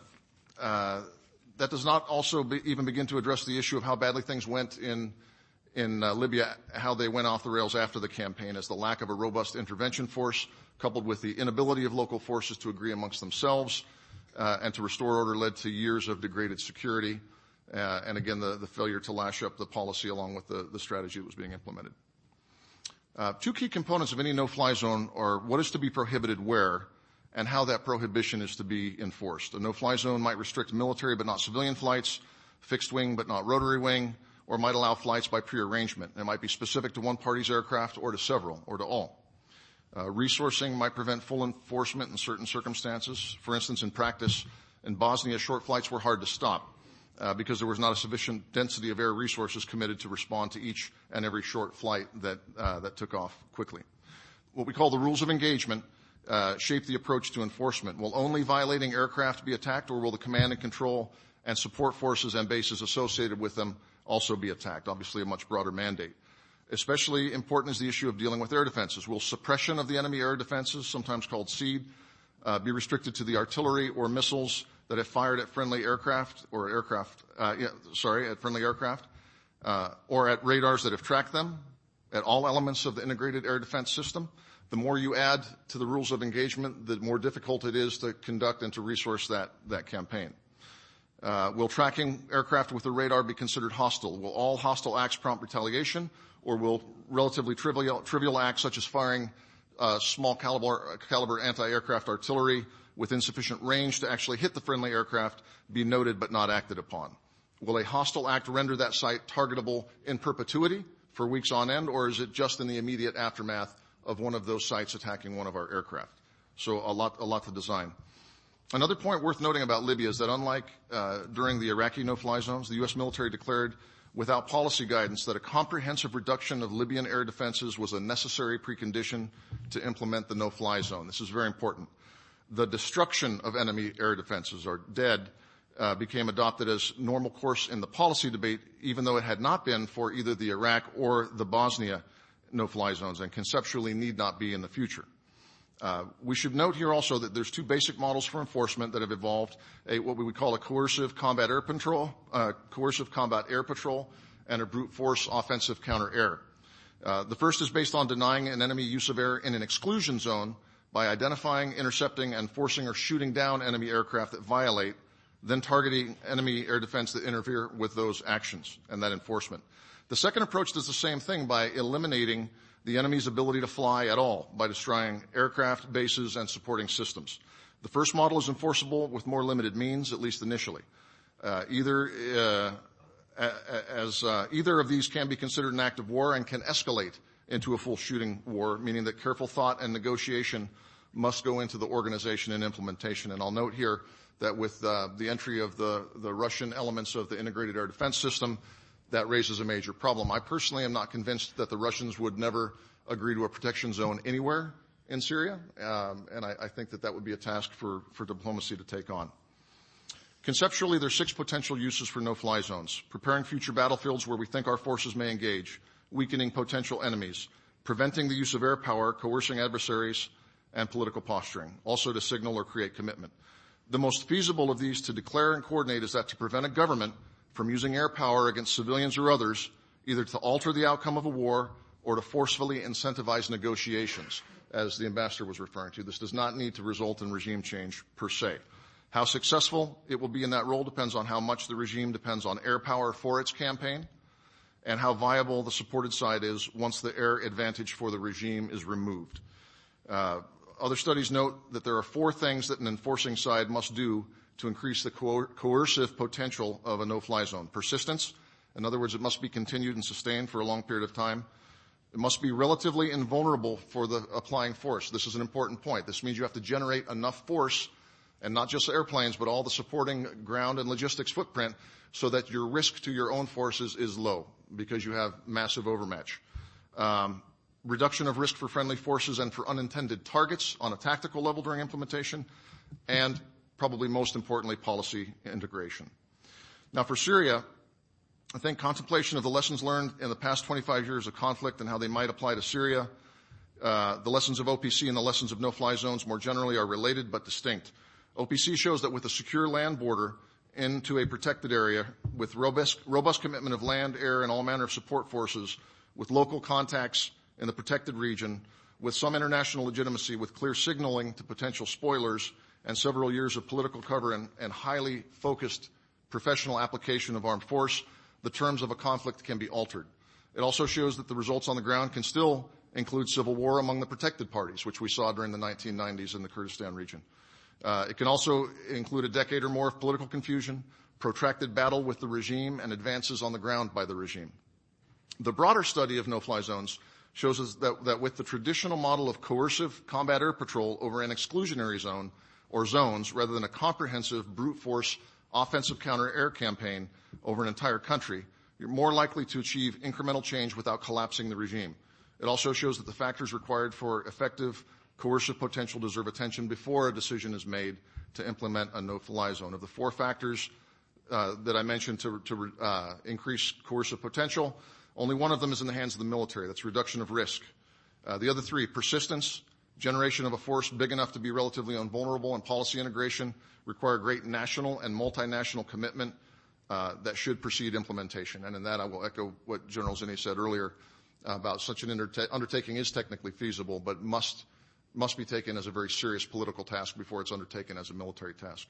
That does not also even begin to address the issue of how badly things went in Libya, how they went off the rails after the campaign, as the lack of a robust intervention force, coupled with the inability of local forces to agree amongst themselves and to restore order, led to years of degraded security, and again, the failure to lash up the policy along with the strategy that was being implemented. 2 key components of any no-fly zone are what is to be prohibited where and how that prohibition is to be enforced. A no-fly zone might restrict military but not civilian flights, fixed wing but not rotary wing, or might allow flights by prearrangement. It might be specific to one party's aircraft or to several or to all. Resourcing might prevent full enforcement in certain circumstances. For instance, in practice, in Bosnia, short flights were hard to stop because there was not a sufficient density of air resources committed to respond to each and every short flight that took off quickly. What we call the rules of engagement shape the approach to enforcement. Will only violating aircraft be attacked, or will the command and control and support forces and bases associated with them also be attacked? Obviously a much broader mandate. Especially important is the issue of dealing with air defenses. Will suppression of the enemy air defenses, sometimes called SEAD, be restricted to the artillery or missiles that have fired at friendly aircraft or at friendly aircraft, or at radars that have tracked them, at all elements of the integrated air defense system? The more you add to the rules of engagement, the more difficult it is to conduct and to resource that campaign. Will tracking aircraft with a radar be considered hostile? Will all hostile acts prompt retaliation, or will relatively trivial acts such as firing small caliber anti-aircraft artillery with insufficient range to actually hit the friendly aircraft be noted but not acted upon? Will a hostile act render that site targetable in perpetuity for weeks on end, or is it just in the immediate aftermath of one of those sites attacking one of our aircraft? So a lot to design. Another point worth noting about Libya is that unlike during the Iraqi no-fly zones, the U.S. military declared without policy guidance that a comprehensive reduction of Libyan air defenses was a necessary precondition to implement the no-fly zone. This is very important. The destruction of enemy air defenses, or DED, became adopted as normal course in the policy debate, even though it had not been for either the Iraq or the Bosnia no-fly zones, and conceptually need not be in the future. We should note here also that there's two basic models for enforcement that have evolved, what we would call a coercive combat air patrol, and a brute force offensive counter-air. The first is based on denying an enemy use of air in an exclusion zone by identifying, intercepting, and forcing or shooting down enemy aircraft that violate, then targeting enemy air defense that interfere with those actions and that enforcement. The second approach does the same thing by eliminating the enemy's ability to fly at all by destroying aircraft, bases, and supporting systems. The first model is enforceable with more limited means, at least initially. Either of these can be considered an act of war and can escalate into a full shooting war, meaning that careful thought and negotiation must go into the organization and implementation. And I'll note here that with the entry of the Russian elements of the integrated air defense system, that raises a major problem. I personally am not convinced that the Russians would never agree to a protection zone anywhere in Syria, and I think that would be a task for diplomacy to take on. Conceptually, there are 6 potential uses for no-fly zones: preparing future battlefields where we think our forces may engage, weakening potential enemies, preventing the use of air power, coercing adversaries, and political posturing, also to signal or create commitment. The most feasible of these to declare and coordinate is that to prevent a government from using air power against civilians or others, either to alter the outcome of a war or to forcefully incentivize negotiations, as the ambassador was referring to. This does not need to result in regime change per se. How successful it will be in that role depends on how much the regime depends on air power for its campaign and how viable the supported side is once the air advantage for the regime is removed. Other studies note that there are 4 things that an enforcing side must do to increase the coercive potential of a no-fly zone. Persistence. In other words, it must be continued and sustained for a long period of time. It must be relatively invulnerable for the applying force. This is an important point. This means you have to generate enough force, and not just airplanes, but all the supporting ground and logistics footprint, so that your risk to your own forces is low because you have massive overmatch. Reduction of risk for friendly forces and for unintended targets on a tactical level during implementation, and probably most importantly, policy integration. Now, for Syria, I think contemplation of the lessons learned in the past 25 years of conflict and how they might apply to Syria, the lessons of OPC and the lessons of no-fly zones more generally are related but distinct. OPC shows that with a secure land border into a protected area, with robust commitment of land, air, and all manner of support forces, with local contacts in the protected region, with some international legitimacy, with clear signaling to potential spoilers, and several years of political cover and highly focused professional application of armed force, the terms of a conflict can be altered. It also shows that the results on the ground can still include civil war among the protected parties, which we saw during the 1990s in the Kurdistan region. It can also include a decade or more of political confusion, protracted battle with the regime, and advances on the ground by the regime. The broader study of no-fly zones shows us that with the traditional model of coercive combat air patrol over an exclusionary zone, or zones, rather than a comprehensive brute force offensive counter-air campaign over an entire country, you're more likely to achieve incremental change without collapsing the regime. It also shows that the factors required for effective coercive potential deserve attention before a decision is made to implement a no-fly zone. Of the 4 factors that I mentioned to increase coercive potential, only one of them is in the hands of the military. That's reduction of risk. The other 3, persistence, generation of a force big enough to be relatively invulnerable, and policy integration, require great national and multinational commitment that should precede implementation. And in that, I will echo what General Zinni said earlier about such an undertaking is technically feasible, but must be taken as a very serious political task before it's undertaken as a military task.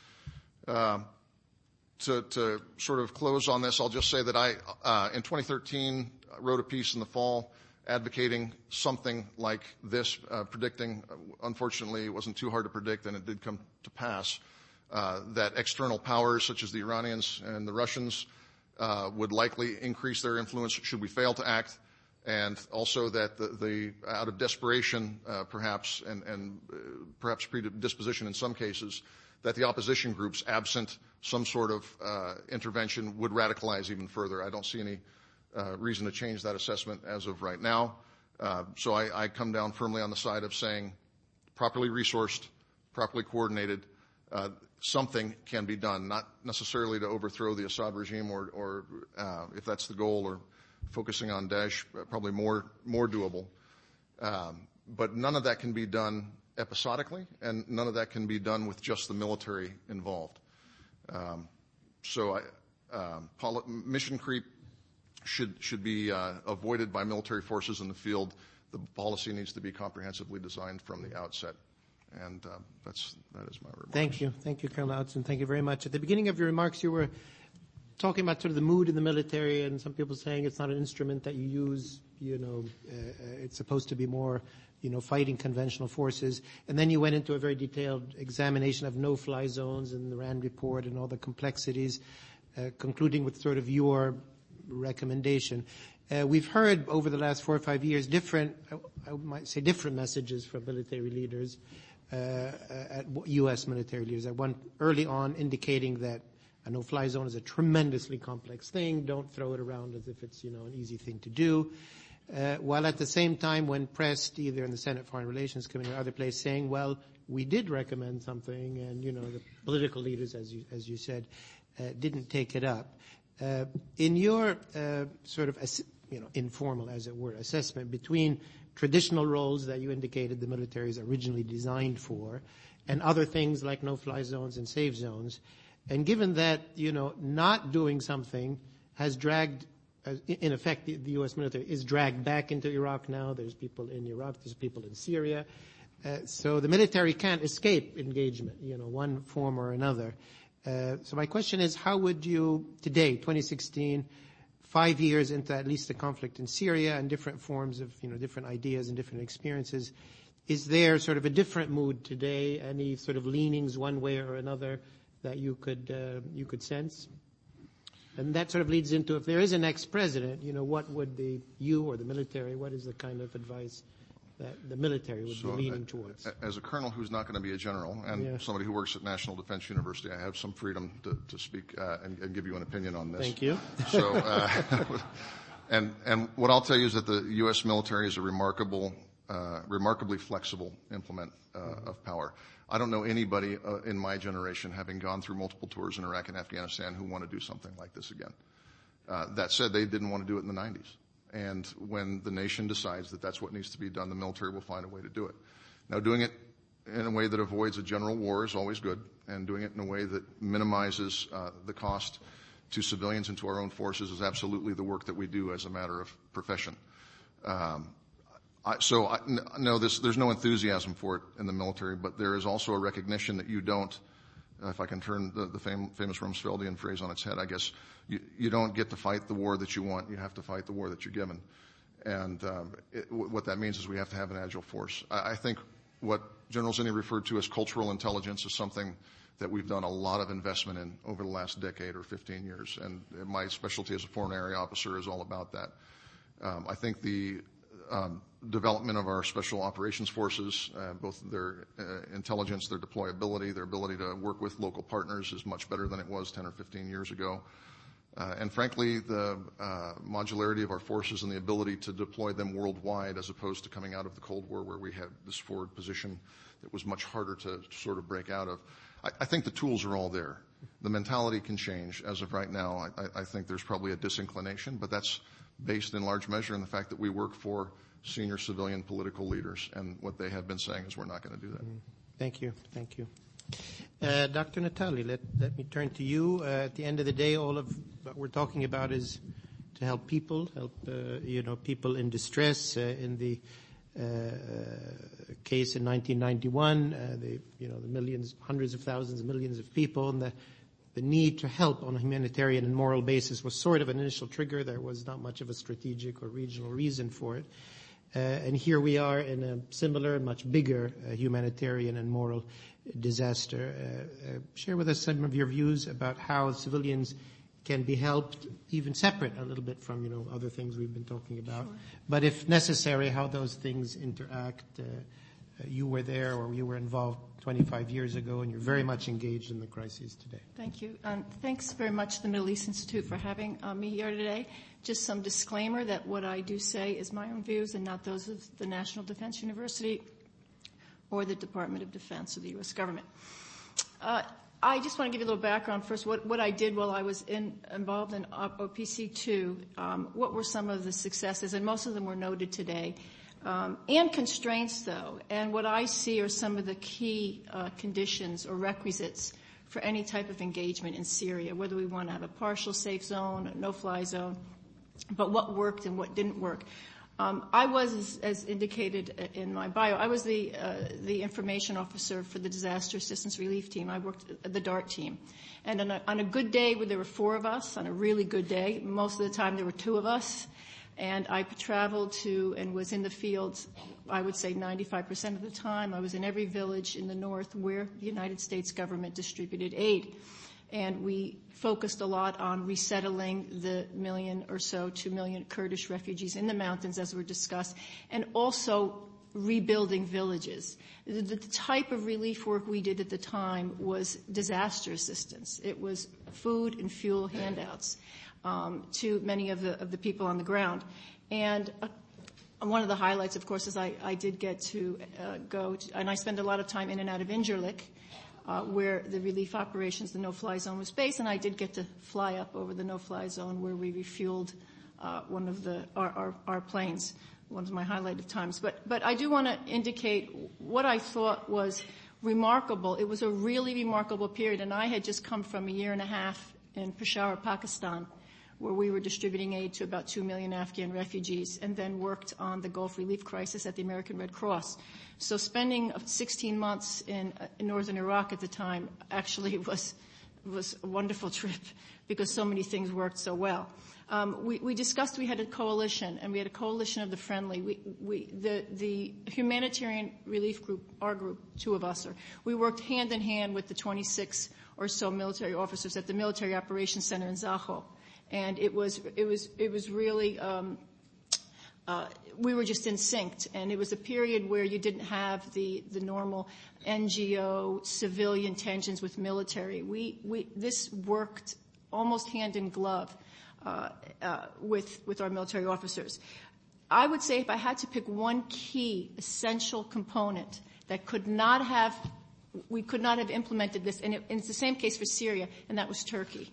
To sort of close on this, I'll just say that I, in 2013, wrote a piece in the fall advocating something like this, predicting, unfortunately, it wasn't too hard to predict, and it did come to pass, that external powers such as the Iranians and the Russians would likely increase their influence should we fail to act, and also that the out of desperation, perhaps, and perhaps predisposition in some cases, that the opposition groups, absent some sort of intervention, would radicalize even further. I don't see any reason to change that assessment as of right now. So I come down firmly on the side of saying properly resourced, properly coordinated, something can be done, not necessarily to overthrow the Assad regime or if that's the goal, or focusing on Daesh, probably more doable. But none of that can be done episodically, and none of that can be done with just the military involved. Mission creep should be avoided by military forces in the field. The policy needs to be comprehensively designed from the outset. And that is my remarks. Thank you. Thank you, Colonel Outzen. Thank you very much. At the beginning of your remarks, you were talking about sort of the mood in the military, and some people saying it's not an instrument that you use. It's supposed to be more, fighting conventional forces. And then you went into a very detailed examination of no-fly zones and the RAND report and all the complexities, concluding with sort of your recommendation. We've heard over the last 4 or 5 years different messages from military leaders, at U.S. military leaders. At one early on indicating that a no-fly zone is a tremendously complex thing. Don't throw it around as if it's, an easy thing to do. While at the same time, when pressed either in the Senate Foreign Relations Committee or other place, saying, well, we did recommend something, and, the political leaders, as you said, didn't take it up. In your sort of, informal, as it were, assessment between traditional roles that you indicated the military is originally designed for and other things like no-fly zones and safe zones, and given that, not doing something has dragged, in effect, the U.S. military is dragged back into Iraq now. There's people in Iraq. There's people in Syria. So the military can't escape engagement, one form or another. So my question is, how would you, today, 2016, 5 years into at least the conflict in Syria and different forms of, different ideas and different experiences, is there sort of a different mood today? Any sort of leanings one way or another that you could sense? And that sort of leads into, if there is an ex-president, what would you or the military, what is the kind of advice that the military would be leaning towards? As a colonel who's not going to be a general, and somebody who works at National Defense University, I have some freedom to speak and give you an opinion on this. Thank you. So, and what I'll tell you is that the U.S. military is a remarkably flexible implement of power. I don't know anybody in my generation, having gone through multiple tours in Iraq and Afghanistan, who want to do something like this again. That said, they didn't want to do it in the 90s. And when the nation decides that that's what needs to be done, the military will find a way to do it. Now, doing it in a way that avoids a general war is always good, and doing it in a way that minimizes the cost to civilians and to our own forces is absolutely the work that we do as a matter of profession. There's no enthusiasm for it in the military, but there is also a recognition that you don't, if I can turn the famous Rumsfeldian phrase on its head, I guess, you don't get to fight the war that you want. You have to fight the war that you're given. And what that means is we have to have an agile force. I think what General Zinni referred to as cultural intelligence is something that we've done a lot of investment in over the last decade or 15 years. And my specialty as a foreign area officer is all about that. I think the development of our special operations forces, both their intelligence, their deployability, their ability to work with local partners is much better than it was 10 or 15 years ago. And frankly, the modularity of our forces and the ability to deploy them worldwide, as opposed to coming out of the Cold War where we had this forward position that was much harder to sort of break out of. I think the tools are all there. The mentality can change. As of right now, I think there's probably a disinclination, but that's based in large measure in the fact that we work for senior civilian political leaders, and what they have been saying is we're not going to do that. Thank you. Thank you. Dr. Natali, let me turn to you. At the end of the day, all of what we're talking about is to help people, people in distress. In the case in 1991, the millions, hundreds of thousands, millions of people, and the need to help on a humanitarian and moral basis was sort of an initial trigger. There was not much of a strategic or regional reason for it. And here we are in a similar, much bigger humanitarian and moral disaster. Share with us some of your views about how civilians can be helped, even separate a little bit from, other things we've been talking about. Sure. But if necessary, how those things interact you were there or you were involved 25 years ago, and you're very much engaged in the crises today. Thank you. Thanks very much to the Middle East Institute for having me here today. Just some disclaimer that what I do say is my own views and not those of the National Defense University or the Department of Defense or the U.S. government. I just want to give you a little background first. What I did while I was involved in OPC2, what were some of the successes, and most of them were noted today, and constraints, though. And what I see are some of the key conditions or requisites for any type of engagement in Syria, whether we want to have a partial safe zone, a no-fly zone, but what worked and what didn't work. I was, as indicated in my bio, I was the information officer for the Disaster Assistance Relief Team. I worked at the DART team. And on a good day where there were 4 of us, on a really good day, most of the time there were 2 of us, and I traveled to and was in the fields, I would say 95% of the time. I was in every village in the north where the United States government distributed aid. And we focused a lot on resettling the 1 million or so, 2 million Kurdish refugees in the mountains, as were discussed, and also rebuilding villages. The type of relief work we did at the time was disaster assistance. It was food and fuel handouts to many of the people on the ground. And one of the highlights, of course, is I did get to go to, and I spent a lot of time in and out of Incirlik, where the relief operations, the no-fly zone, was based, and I did get to fly up over the no-fly zone where we refueled one of our planes, one of my highlighted times. But I do want to indicate what I thought was remarkable. It was a really remarkable period, and I had just come from a year and a half in Peshawar, Pakistan, where we were distributing aid to about 2 million Afghan refugees, and then worked on the Gulf relief crisis at the American Red Cross. So spending 16 months in northern Iraq at the time actually was a wonderful trip because so many things worked so well. We discussed we had a coalition, and we had a coalition of the friendly. The humanitarian relief group, our group, 2 of us, we worked hand in hand with the 26 or so military officers at the Military Operations Center in Zaho. And it was really, we were just in sync. And it was a period where you didn't have the normal NGO civilian tensions with military. This worked almost hand in glove, with our military officers. I would say if I had to pick one key essential component that we could not have implemented this, and it's the same case for Syria, and that was Turkey.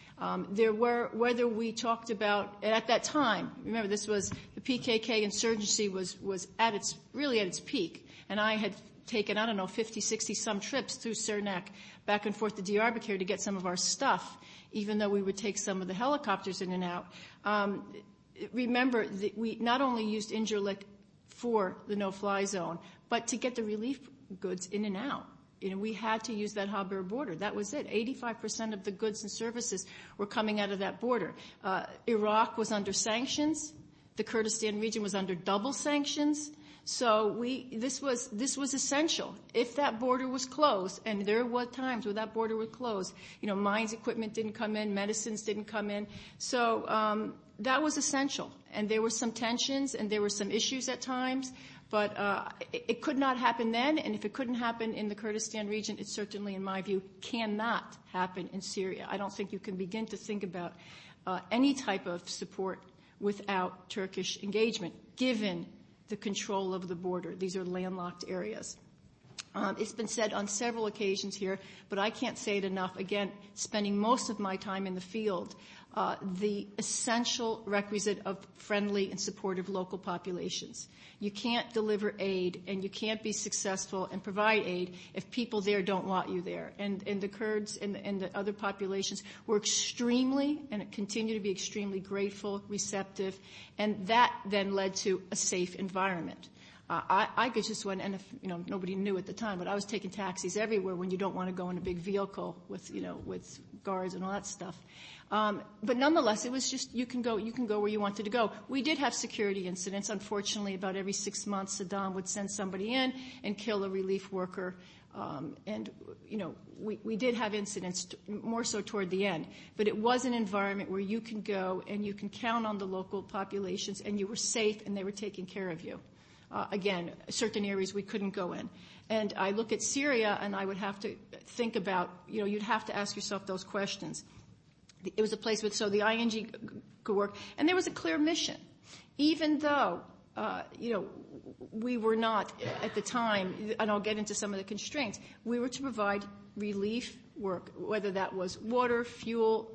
Whether we talked about, at that time, remember this was, the PKK insurgency was at its peak, and I had taken, 50, 60 some trips through Sirnak back and forth to Diyarbakir to get some of our stuff, even though we would take some of the helicopters in and out. Remember, we not only used Incirlik for the no-fly zone, but to get the relief goods in and out. We had to use that Habur border. That was it. 85% of the goods and services were coming out of that border. Iraq was under sanctions. The Kurdistan region was under double sanctions. So this was essential. If that border was closed, and there were times where that border was closed, mines equipment didn't come in, medicines didn't come in. So that was essential. And there were some tensions and there were some issues at times. But it could not happen then, and if it couldn't happen in the Kurdistan region, it certainly, in my view, cannot happen in Syria. I don't think you can begin to think about any type of support without Turkish engagement, given the control of the border. These are landlocked areas. It's been said on several occasions here, but I can't say it enough. Again, spending most of my time in the field, the essential requisite of friendly and supportive local populations. You can't deliver aid and you can't be successful and provide aid if people there don't want you there. And the Kurds and the other populations were extremely, and continue to be extremely grateful, receptive, and that then led to a safe environment. I just went, and nobody knew at the time, but I was taking taxis everywhere when you don't want to go in a big vehicle with guards and all that stuff. But nonetheless, it was just, you can go where you wanted to go. We did have security incidents. Unfortunately, about every 6 months, Saddam would send somebody in and kill a relief worker. We did have incidents, more so toward the end. But it was an environment where you can go and you can count on the local populations and you were safe and they were taking care of you. Again, certain areas we couldn't go in. And I look at Syria, and I would have to think about, you'd have to ask yourself those questions. It was a place so the ING could work, and there was a clear mission. Even though, we were not, at the time, and I'll get into some of the constraints, we were to provide relief work, whether that was water, fuel,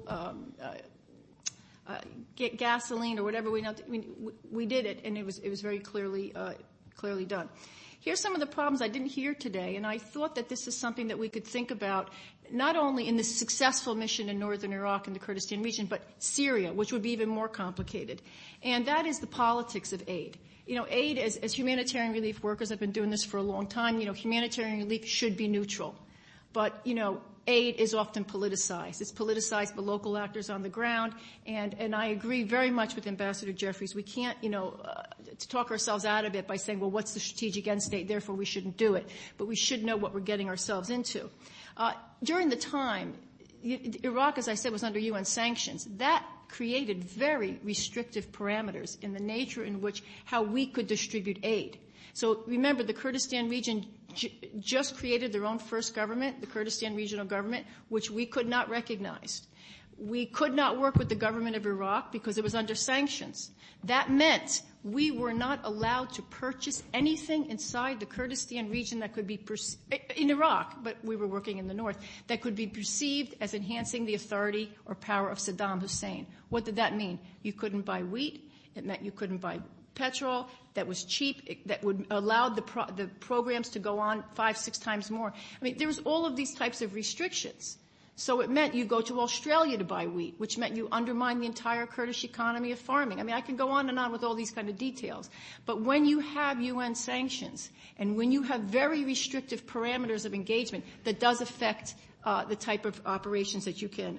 gasoline, or whatever we did it, and it was very clearly done. Here's some of the problems I didn't hear today, and I thought that this is something that we could think about not only in the successful mission in northern Iraq and the Kurdistan region, but Syria, which would be even more complicated. And that is the politics of aid. Aid, as humanitarian relief workers, I've been doing this for a long time, humanitarian relief should be neutral. But, aid is often politicized. It's politicized by local actors on the ground, and I agree very much with Ambassador Jeffries. We can't, to talk ourselves out of it by saying, well, what's the strategic end state, therefore we shouldn't do it. But we should know what we're getting ourselves into. During the time, Iraq, as I said, was under UN sanctions. That created very restrictive parameters in the nature in which how we could distribute aid. So remember, the Kurdistan region just created their own first government, the Kurdistan Regional Government, which we could not recognize. We could not work with the government of Iraq because it was under sanctions. That meant we were not allowed to purchase anything inside the Kurdistan region that could be in Iraq, but we were working in the north, that could be perceived as enhancing the authority or power of Saddam Hussein. What did that mean? You couldn't buy wheat. It meant you couldn't buy petrol that was cheap, that would allow the programs to go on 5-6 times more. I mean, there was all of these types of restrictions. So it meant you go to Australia to buy wheat, which meant you undermine the entire Kurdish economy of farming. I mean, I can go on and on with all these kind of details. But when you have UN sanctions and when you have very restrictive parameters of engagement, that does affect the type of operations that you can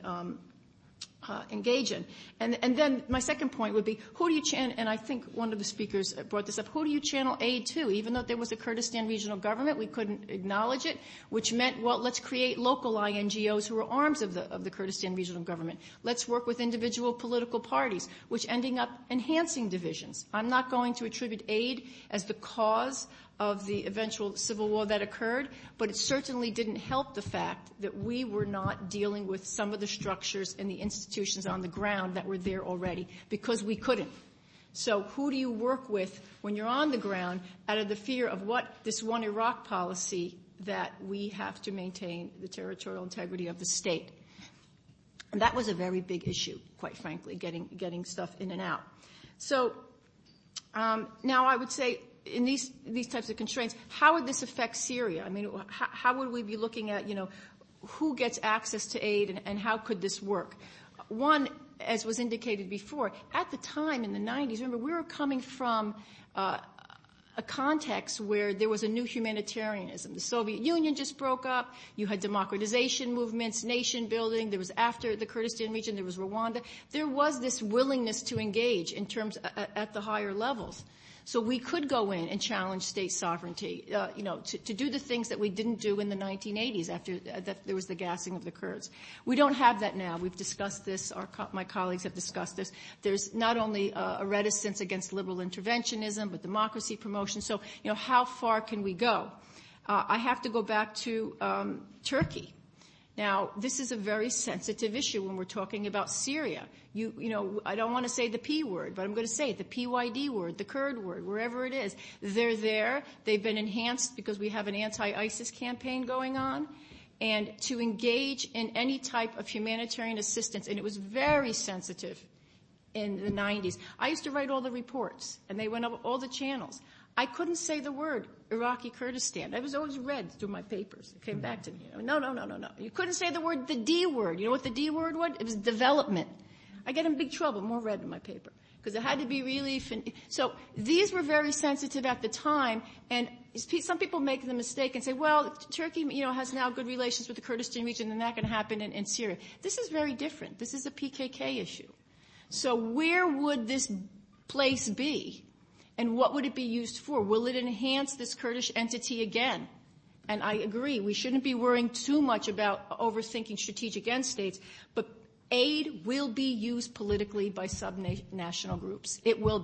engage in. And then my second point would be, who do you channel, and I think one of the speakers brought this up, who do you channel aid to? Even though there was a Kurdistan regional government, we couldn't acknowledge it, which meant, well, let's create local INGOs who are arms of the Kurdistan regional government. Let's work with individual political parties, which ending up enhancing divisions. I'm not going to attribute aid as the cause of the eventual civil war that occurred, but it certainly didn't help the fact that we were not dealing with some of the structures and the institutions on the ground that were there already, because we couldn't. So who do you work with when you're on the ground out of the fear of what this one Iraq policy that we have to maintain the territorial integrity of the state? And that was a very big issue, quite frankly, getting stuff in and out. So now I would say, in these types of constraints, how would this affect Syria? I mean, how would we be looking at, who gets access to aid and how could this work? One, as was indicated before, at the time in the 90s, remember, we were coming from a context where there was a new humanitarianism. The Soviet Union just broke up. You had democratization movements, nation building. There was, after the Kurdistan region, there was Rwanda. There was this willingness to engage in terms at the higher levels. So we could go in and challenge state sovereignty, to do the things that we didn't do in the 1980s after there was the gassing of the Kurds. We don't have that now. We've discussed this. My colleagues have discussed this. There's not only a reticence against liberal interventionism, but democracy promotion. So, how far can we go? I have to go back to Turkey. Now, this is a very sensitive issue when we're talking about Syria. I don't want to say the P word, but I'm going to say it, the PYD word, the Kurd word, wherever it is. They're there. They've been enhanced because we have an anti-ISIS campaign going on. And to engage in any type of humanitarian assistance, and it was very sensitive in the 90s. I used to write all the reports, and they went up all the channels. I couldn't say the word Iraqi Kurdistan. I was always read through my papers. It came back to me. No. You couldn't say the word, the D word. You know what the D word was? It was development. I get in big trouble, more red in my paper, because it had to be really. So these were very sensitive at the time, and some people make the mistake and say, well, Turkey, has now good relations with the Kurdistan region, and that can happen in Syria. This is very different. This is a PKK issue. So where would this place be? And what would it be used for? Will it enhance this Kurdish entity again? And I agree, we shouldn't be worrying too much about overthinking strategic end states, but aid will be used politically by subnational groups. It will be.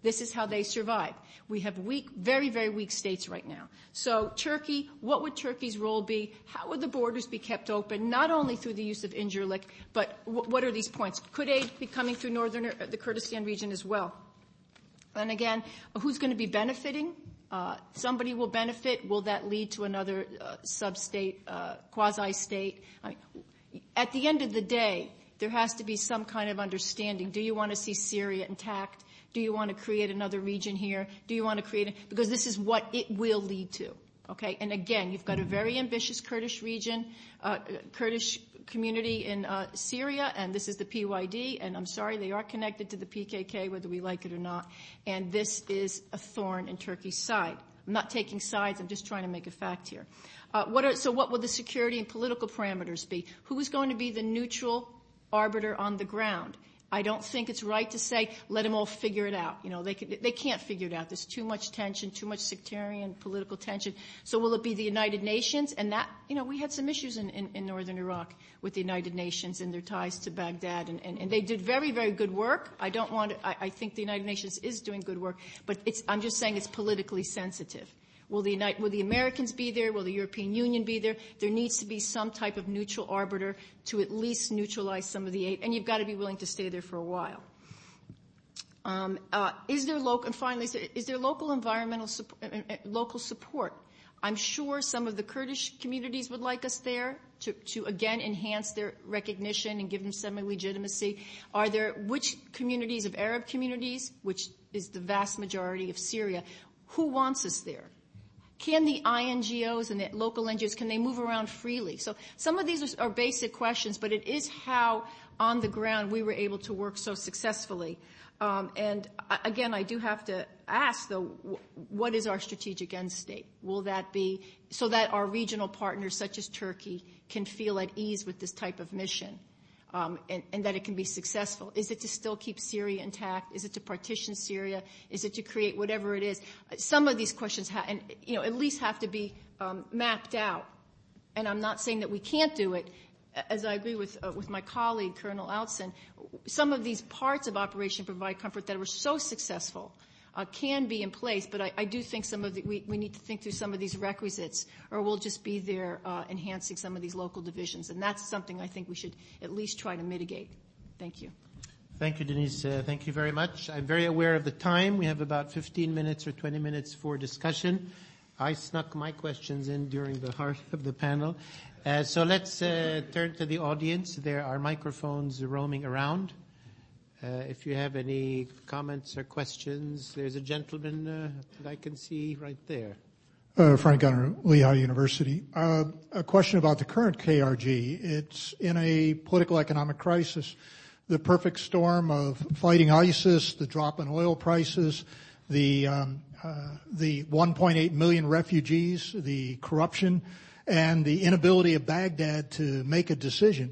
This is how they survive. We have weak, very, very weak states right now. So Turkey, what would Turkey's role be? How would the borders be kept open, not only through the use of Incirlik, but what are these points? Could aid be coming through the Kurdistan region as well? And again, who's going to be benefiting? Somebody will benefit. Will that lead to another sub-state, quasi-state? I mean, at the end of the day, there has to be some kind of understanding. Do you want to see Syria intact? Do you want to create another region here? Do you want to create because this is what it will lead to. Okay? And again, you've got a very ambitious Kurdish region, Kurdish community in Syria, and this is the PYD, and I'm sorry, they are connected to the PKK, whether we like it or not, and this is a thorn in Turkey's side. I'm not taking sides, I'm just trying to make a fact here. So what will the security and political parameters be? Who is going to be the neutral arbiter on the ground? I don't think it's right to say, let them all figure it out. You know, they can't figure it out. There's too much tension, too much sectarian political tension. So will it be the United Nations? And that, you know, we had some issues in northern Iraq with the United Nations and their ties to Baghdad. And they did very, very good work. I think the United Nations is doing good work. But I'm just saying it's politically sensitive. Will the Americans be there? Will the European Union be there? There needs to be some type of neutral arbiter to at least neutralize some of the aid, and you've got to be willing to stay there for a while. Is there local environmental local support? I'm sure some of the Kurdish communities would like us there to again enhance their recognition and give them semi-legitimacy. Which communities of Arab communities, which is the vast majority of Syria, who wants us there? Can the INGOs and the local NGOs, can they move around freely? So some of these are basic questions, but it is how on the ground we were able to work so successfully. And again, I do have to ask, though, what is our strategic end state? Will that be so that our regional partners, such as Turkey, can feel at ease with this type of mission? And that it can be successful? Is it to still keep Syria intact? Is it to partition Syria? Is it to create whatever it is? Some of these questions at least have to be mapped out. And I'm not saying that we can't do it. As I agree with my colleague, Colonel Outzen, some of these parts of Operation Provide Comfort that were so successful can be in place, but I do think we need to think through some of these requisites, or we'll just be there enhancing some of these local divisions, and that's something I think we should at least try to mitigate. Thank you. Thank you, Denise. Thank you very much. I'm very aware of the time. We have about 15 minutes or 20 minutes for discussion. I snuck my questions in during the heart of the panel. So let's turn to the audience. There are microphones roaming around. If you have any comments or questions, there's a gentleman that I can see right there. Frank Gunner, Lehigh University. A question about the current KRG. It's in a political economic crisis. The perfect storm of fighting ISIS, the drop in oil prices, the 1.8 million refugees, the corruption, and the inability of Baghdad to make a decision.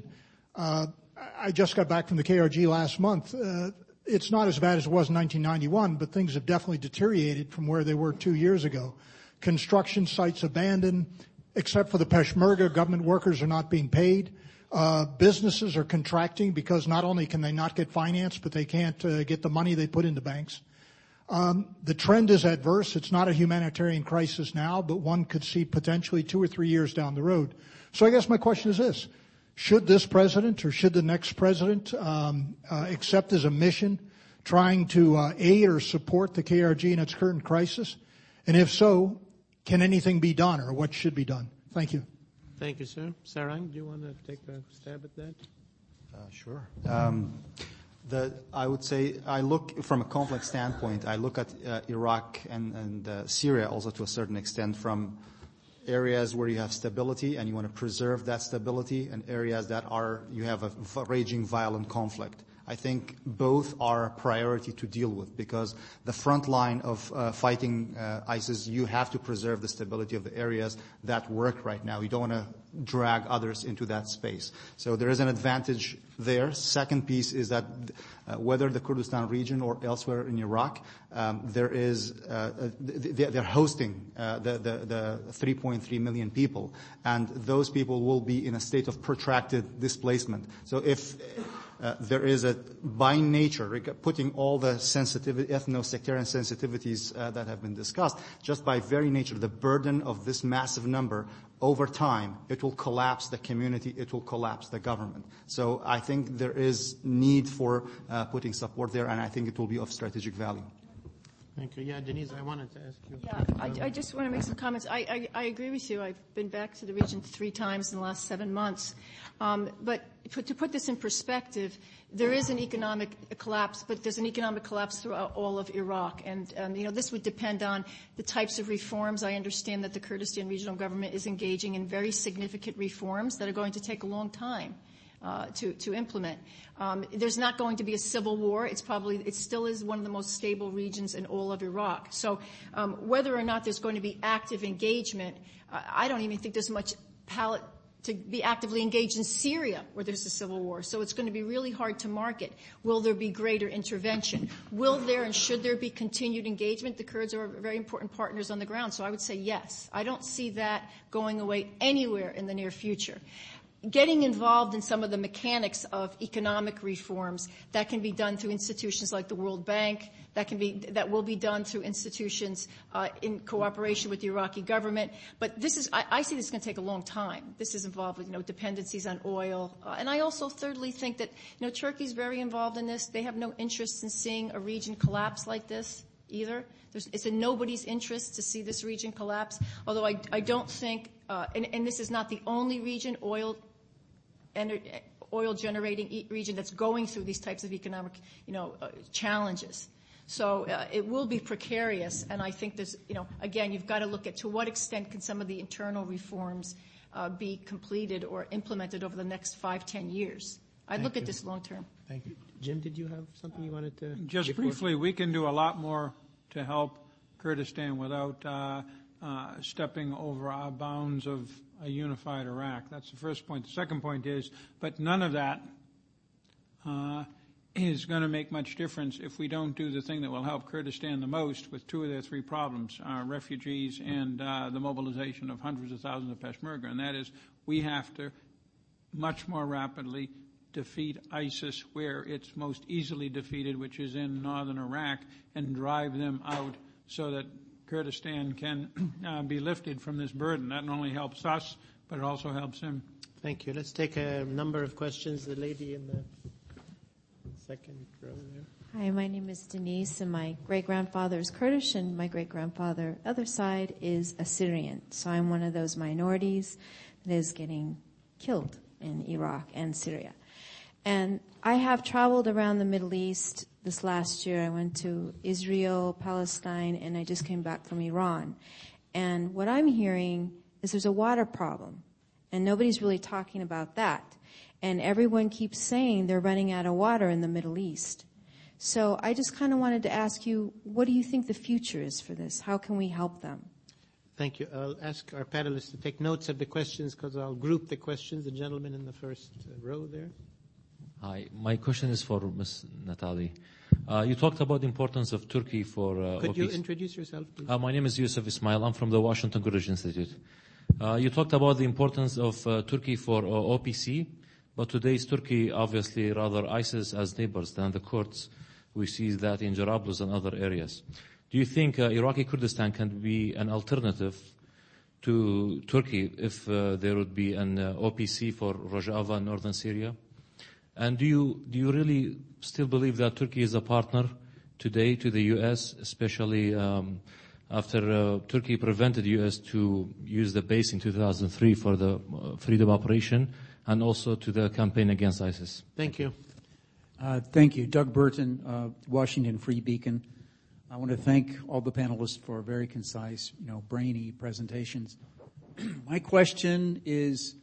I just got back from the KRG last month. It's not as bad as it was in 1991, but things have definitely deteriorated from where they were 2 years ago. Construction sites abandoned, except for the Peshmerga, government workers are not being paid. Businesses are contracting because not only can they not get finance, but they can't get the money they put into banks. The trend is adverse. It's not a humanitarian crisis now, but one could see potentially 2 or 3 years down the road. So I guess my question is this. Should this president or should the next president accept as a mission trying to aid or support the KRG in its current crisis? And if so, can anything be done or what should be done? Thank you. Thank you, sir. Sarang, do you want to take a stab at that? Sure. I would say I look from a conflict standpoint, I look at Iraq and Syria also to a certain extent from areas where you have stability and you want to preserve that stability and areas that you have a raging violent conflict. I think both are a priority to deal with because the front line of fighting ISIS, you have to preserve the stability of the areas that work right now. You don't want to drag others into that space. So there is an advantage there. Second piece is that whether the Kurdistan region or elsewhere in Iraq, they're hosting the 3.3 million people, and those people will be in a state of protracted displacement. So if there is by nature, putting all the ethno-sectarian sensitivities that have been discussed, just by very nature, the burden of this massive number over time, it will collapse the community, it will collapse the government. So I think there is need for putting support there, and I think it will be of strategic value. Thank you. Yeah, Denise, I wanted to ask you. Yeah, I just want to make some comments. I agree with you. I've been back to the region 3 times in the last 7 months. But to put this in perspective, there is an economic collapse, but there's an economic collapse throughout all of Iraq. And, this would depend on the types of reforms. I understand that the Kurdistan Regional Government is engaging in very significant reforms that are going to take a long time to implement. There's not going to be a civil war. It still is one of the most stable regions in all of Iraq. So whether or not there's going to be active engagement, I don't even think there's much palate to be actively engaged in Syria where there's a civil war. So it's going to be really hard to market. Will there be greater intervention? Will there and should there be continued engagement? The Kurds are very important partners on the ground. So I would say yes. I don't see that going away anywhere in the near future. Getting involved in some of the mechanics of economic reforms, that can be done through institutions like the World Bank, that will be done through institutions in cooperation with the Iraqi government. But I see this is going to take a long time. This is involved with, dependencies on oil. And I also thirdly think that, Turkey's very involved in this. They have no interest in seeing a region collapse like this either. It's in nobody's interest to see this region collapse. Although I don't think, and this is not the only region, oil-generating region that's going through these types of economic, challenges. So it will be precarious, and I think there's, again, you've got to look at to what extent can some of the internal reforms be completed or implemented over the next 5-10 years. I'd look at this long term. Thank you. Jim, did you have something you wanted to? Just briefly, we can do a lot more to help Kurdistan without stepping over our bounds of a unified Iraq. That's the first point. The second point is, but none of that is going to make much difference if we don't do the thing that will help Kurdistan the most with 2 of their 3 problems, refugees and the mobilization of hundreds of thousands of Peshmerga. And that is, we have to much more rapidly defeat ISIS where it's most easily defeated, which is in northern Iraq, and drive them out so that Kurdistan can be lifted from this burden. That not only helps us, but it also helps him. Thank you. Let's take a number of questions. The lady in the second row there. Hi, my name is Denise, and my great-grandfather is Kurdish, and my great-grandfather, other side, is Assyrian. So I'm one of those minorities that is getting killed in Iraq and Syria. And I have traveled around the Middle East this last year. I went to Israel, Palestine, and I just came back from Iran. And what I'm hearing is there's a water problem, and nobody's really talking about that. And everyone keeps saying they're running out of water in the Middle East. So I just kind of wanted to ask you, what do you think the future is for this? How can we help them? Thank you. I'll ask our panelists to take notes of the questions because I'll group the questions. The gentleman in the first row there. Hi, my question is for Ms. Natali. You talked about the importance of Turkey for Could you introduce yourself, please? My name is Yusuf Ismail. I'm from the Washington Kurdish Institute. You talked about the importance of Turkey for OPC, but today's Turkey, obviously, rather ISIS as neighbors than the Kurds. We see that in Jarablus and other areas. Do you think Iraqi Kurdistan can be an alternative to Turkey if there would be an OPC for Rojava, northern Syria? And do you really still believe that Turkey is a partner today to the U.S., especially after Turkey prevented U.S. to use the base in 2003 for the freedom operation and also to the campaign against ISIS? Thank you. Thank you. Doug Burton, Washington Free Beacon. I want to thank all the panelists for very concise, brainy presentations. My question is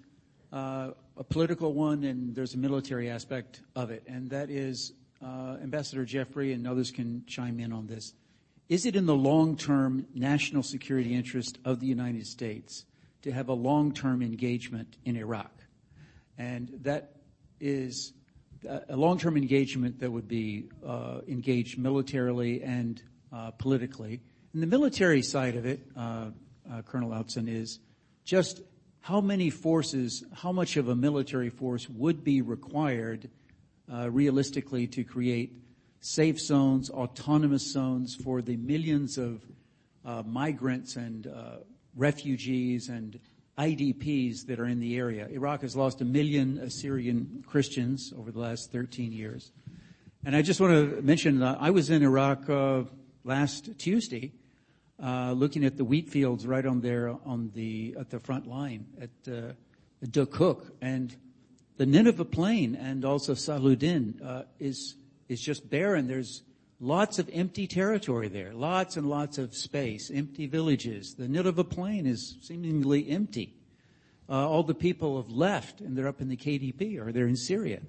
a political one, and there's a military aspect of it, and that is, Ambassador Jeffrey and others can chime in on this. Is it in the long-term national security interest of the United States to have a long-term engagement in Iraq? And that is a long-term engagement that would be engaged militarily and politically. And the military side of it, Colonel Outzen, is just how many forces, how much of a military force would be required realistically to create safe zones, autonomous zones for the millions of migrants and refugees and IDPs that are in the area. Iraq has lost 1 million Assyrian Christians over the last 13 years. And I just want to mention, I was in Iraq last Tuesday, looking at the wheat fields right on there at the front line at Dukuk, and the Nineveh Plain and also Saludin is just barren. There's lots of empty territory there, lots and lots of space, empty villages. The Nineveh Plain is seemingly empty. All the people have left, and they're up in the KDP or they're in Syria.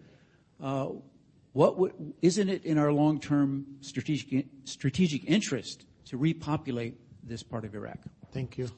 Isn't it in our long-term strategic interest to repopulate this part of Iraq? Thank you.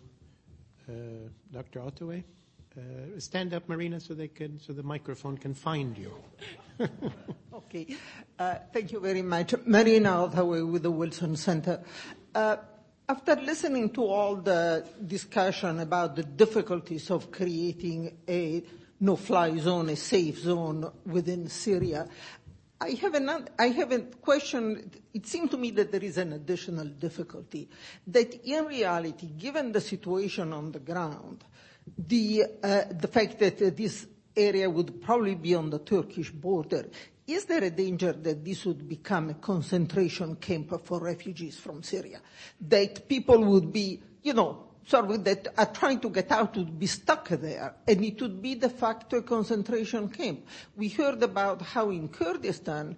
Dr. Ottaway? Stand up, Marina, so the microphone can find you. Okay. Thank you very much. Marina Ottaway with the Wilson Center. After listening to all the discussion about the difficulties of creating a no-fly zone, a safe zone within Syria, I have a question. It seems to me that there is an additional difficulty, that in reality, given the situation on the ground, the fact that this area would probably be on the Turkish border, is there a danger that this would become a concentration camp for refugees from Syria? That people would be, that are trying to get out would be stuck there, and it would be de facto a concentration camp. We heard about how in Kurdistan,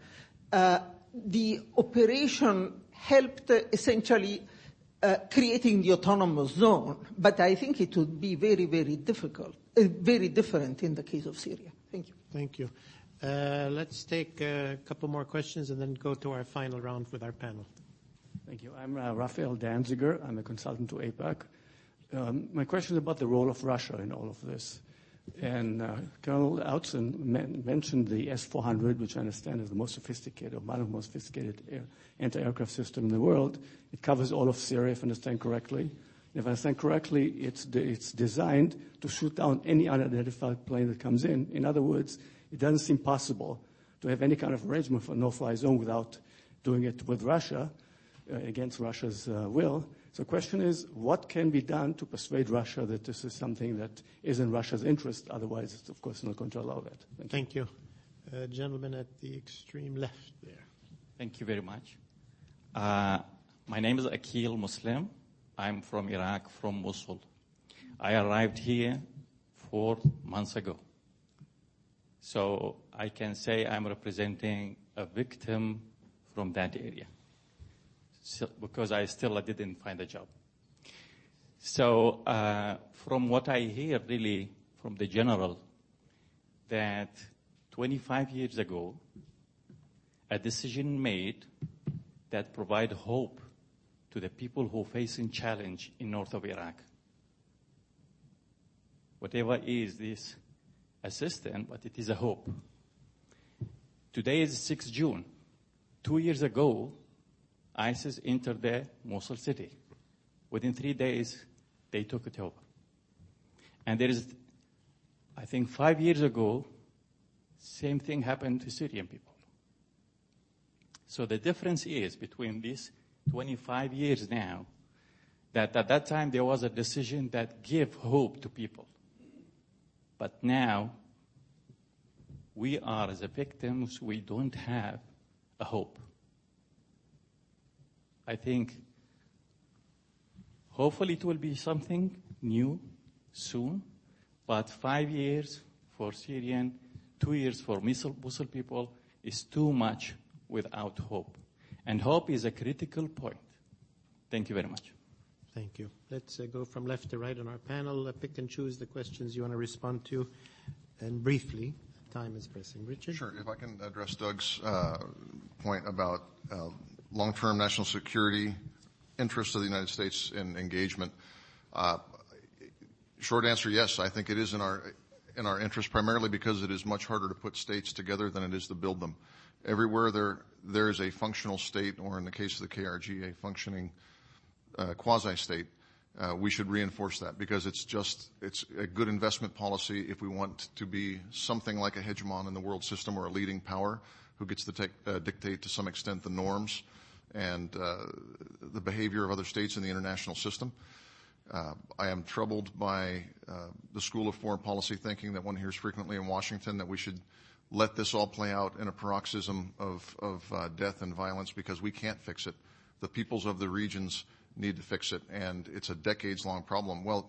the operation helped essentially creating the autonomous zone, but I think it would be very, very difficult, very different in the case of Syria. Thank you. Thank you. Let's take a couple more questions and then go to our final round with our panel. Thank you. I'm Raphael Danziger. I'm a consultant to APAC. My question is about the role of Russia in all of this. And Colonel Outzen mentioned the S-400, which I understand is the most sophisticated, or one of the most sophisticated anti-aircraft system in the world. It covers all of Syria, if I understand correctly. If I understand correctly, it's designed to shoot down any unidentified plane that comes in. In other words, it doesn't seem possible to have any kind of arrangement for a no-fly zone without doing it with Russia, against Russia's will. So the question is, what can be done to persuade Russia that this is something that is in Russia's interest? Otherwise, it's, of course, not going to allow that. Thank you. Gentleman at the extreme left there. Thank you very much. My name is Akil Muslim. I'm from Iraq, from Mosul. I arrived here 4 months ago. So I can say I'm representing a victim from that area. So, because I didn't find a job. So from what I hear really from the general, that 25 years ago, a decision made that provide hope to the people who facing challenge in north of Iraq. Whatever is this assistance, but it is a hope. Today is 6 June. 2 years ago, ISIS entered the Mosul city. Within 3 days, they took it over. And there is, I think 5 years ago, same thing happened to Syrian people. So the difference is between these 25 years now, that at that time there was a decision that gave hope to people. But now, we are as a victims, we don't have a hope. I think hopefully it will be something new soon, but 5 years for Syrian, 2 years for Mosul people is too much without hope. And hope is a critical point. Thank you very much. Thank you. Let's go from left to right on our panel. Pick and choose the questions you want to respond to, and briefly. Time is pressing. Richard? Sure. If I can address Doug's point about long-term national security interests of the United States in engagement. Short answer, yes. I think it is in our interest, primarily because it is much harder to put states together than it is to build them. Everywhere there is a functional state, or in the case of the KRG, a functioning quasi-state, we should reinforce that because it's a good investment policy if we want to be something like a hegemon in the world system or a leading power who gets to dictate to some extent the norms and the behavior of other states in the international system. I am troubled by the school of foreign policy thinking that one hears frequently in Washington that we should let this all play out in a paroxysm of death and violence because we can't fix it. The peoples of the regions need to fix it, and it's a decades-long problem. Well,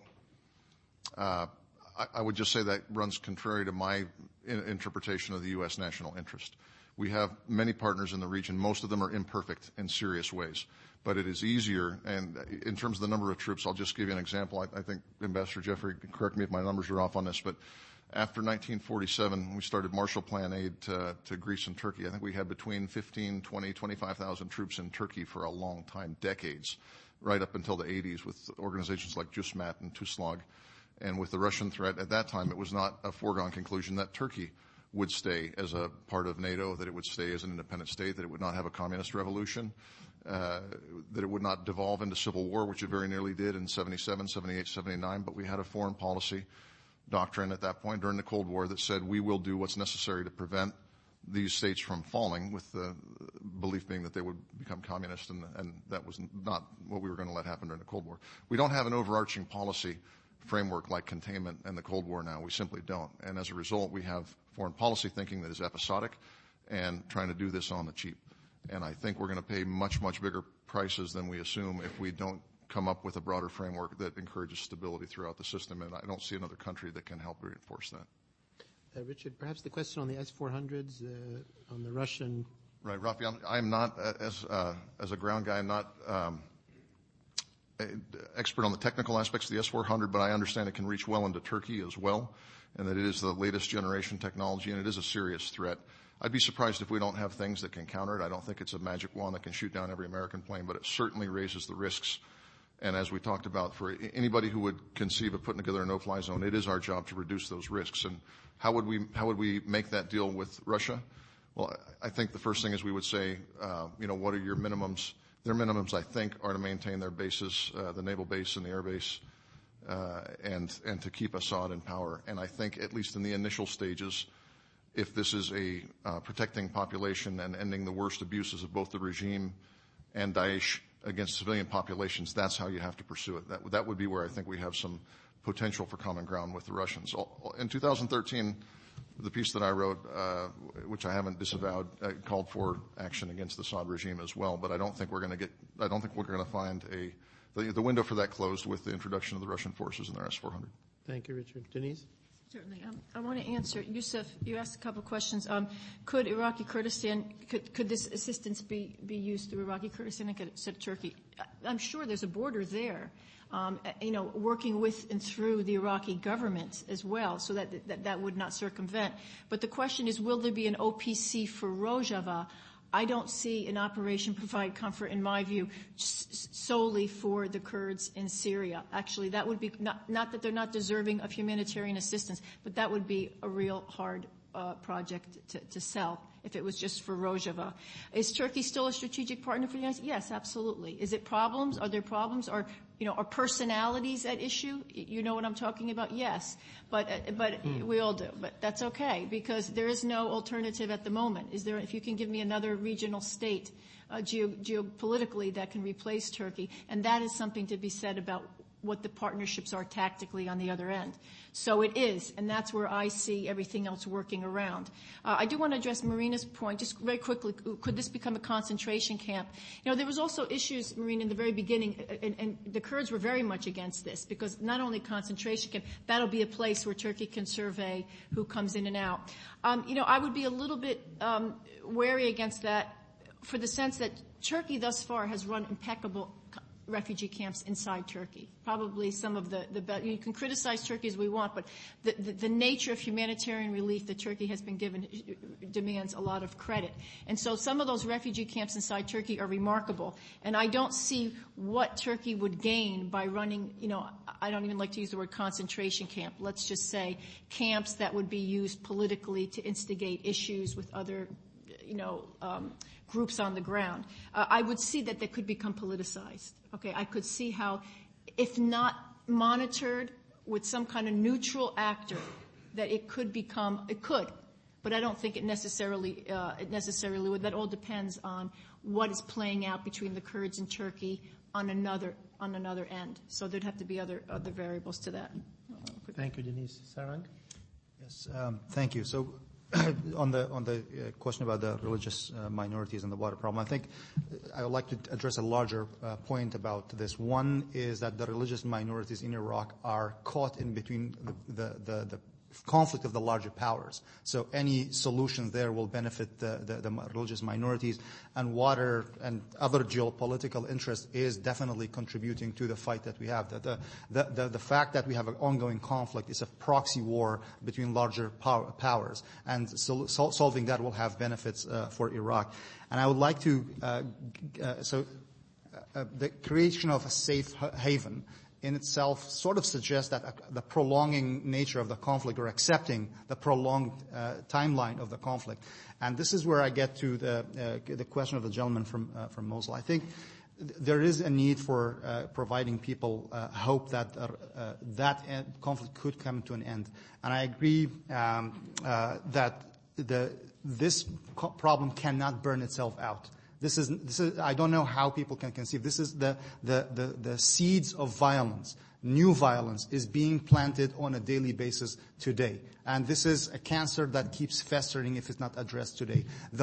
I would just say that runs contrary to my interpretation of the U.S. national interest. We have many partners in the region. Most of them are imperfect in serious ways. But it is easier, and in terms of the number of troops, I'll just give you an example. I think Ambassador Jeffrey, correct me if my numbers are off on this, but after 1947, we started Marshall Plan aid to Greece and Turkey. I think we had between 15, 20, 25,000 troops in Turkey for a long time, decades, right up until the 80s with organizations like JUSMAT and TUSLOG. And with the Russian threat at that time, it was not a foregone conclusion that Turkey would stay as a part of NATO, that it would stay as an independent state, that it would not have a communist revolution, that it would not devolve into civil war, which it very nearly did in 77, 78, 79. But we had a foreign policy doctrine at that point during the Cold War that said we will do what's necessary to prevent these states from falling, with the belief being that they would become communist, and that was not what we were going to let happen during the Cold War. We don't have an overarching policy framework like containment and the Cold War now. We simply don't. And as a result, we have foreign policy thinking that is episodic and trying to do this on the cheap. And I think we're going to pay much, much bigger prices than we assume if we don't come up with a broader framework that encourages stability throughout the system. And I don't see another country that can help reinforce that. Richard, perhaps the question on the S-400s, on the Russian... Right, Rafi, I'm not, as a ground guy, I'm not expert on the technical aspects of the S-400, but I understand it can reach well into Turkey as well, and that it is the latest generation technology, and it is a serious threat. I'd be surprised if we don't have things that can counter it. I don't think it's a magic wand that can shoot down every American plane, but it certainly raises the risks. And as we talked about, for anybody who would conceive of putting together a no-fly zone, it is our job to reduce those risks. And how would we make that deal with Russia? Well, I think the first thing is we would say, what are your minimums? Their minimums, I think, are to maintain their bases, the naval base and the air base, and to keep Assad in power. And I think, at least in the initial stages, if this is a protecting population and ending the worst abuses of both the regime and Daesh against civilian populations, that's how you have to pursue it. That would be where I think we have some potential for common ground with the Russians. In 2013, the piece that I wrote, which I haven't disavowed, called for action against the Assad regime as well. But I don't think we're going to find the window for that closed with the introduction of the Russian forces in their S-400. Thank you, Richard. Denise? Certainly. I want to answer. Yusuf, you asked a couple of questions. Could Iraqi Kurdistan, could this assistance be used through Iraqi Kurdistan instead of Turkey? I'm sure there's a border there, working with and through the Iraqi government as well, so that would not circumvent. But the question is, will there be an OPC for Rojava? I don't see an operation provide comfort, in my view, solely for the Kurds in Syria. Actually, that would be not that they're not deserving of humanitarian assistance, but that would be a real hard project to sell if it was just for Rojava. Is Turkey still a strategic partner for the United States? Yes, absolutely. Is it problems? Are there problems? Are personalities at issue? You know what I'm talking about? Yes. But we all do. But that's okay, because there is no alternative at the moment. If you can give me another regional state geopolitically that can replace Turkey, and that is something to be said about what the partnerships are tactically on the other end. So it is, and that's where I see everything else working around. I do want to address Marina's point, just very quickly. Could this become a concentration camp? There was also issues, Marina, in the very beginning, and the Kurds were very much against this, because not only concentration camp, that'll be a place where Turkey can survey who comes in and out. I would be a little bit wary against that, for the sense that Turkey thus far has run impeccable refugee camps inside Turkey. Probably some of the you can criticize Turkey as we want, but the nature of humanitarian relief that Turkey has been given demands a lot of credit. And so some of those refugee camps inside Turkey are remarkable. And I don't see what Turkey would gain by running, I don't even like to use the word concentration camp. Let's just say camps that would be used politically to instigate issues with other, groups on the ground. I would see that they could become politicized. Okay, I could see how if not monitored with some kind of neutral actor, that it could, but I don't think it necessarily would. That all depends on what is playing out between the Kurds and Turkey on another end. So there'd have to be other variables to that. Thank you, Denise. Sarang? Yes, thank you. So on the question about the religious minorities and the water problem, I think I would like to address a larger point about this. One is that the religious minorities in Iraq are caught in between the conflict of the larger powers. So any solution there will benefit the religious minorities, and water and other geopolitical interests is definitely contributing to the fight that we have. The fact that we have an ongoing conflict is a proxy war between larger powers, and solving that will have benefits for Iraq. And I would like to, the creation of a safe haven in itself sort of suggests that the prolonging nature of the conflict, or accepting the prolonged timeline of the conflict. And this is where I get to the question of the gentleman from Mosul. I think there is a need for providing people hope that conflict could come to an end. And I agree that this problem cannot burn itself out. This is I don't know how people can conceive. This is the seeds of violence. New violence is being planted on a daily basis today. And this is a cancer that keeps festering if it's not addressed today.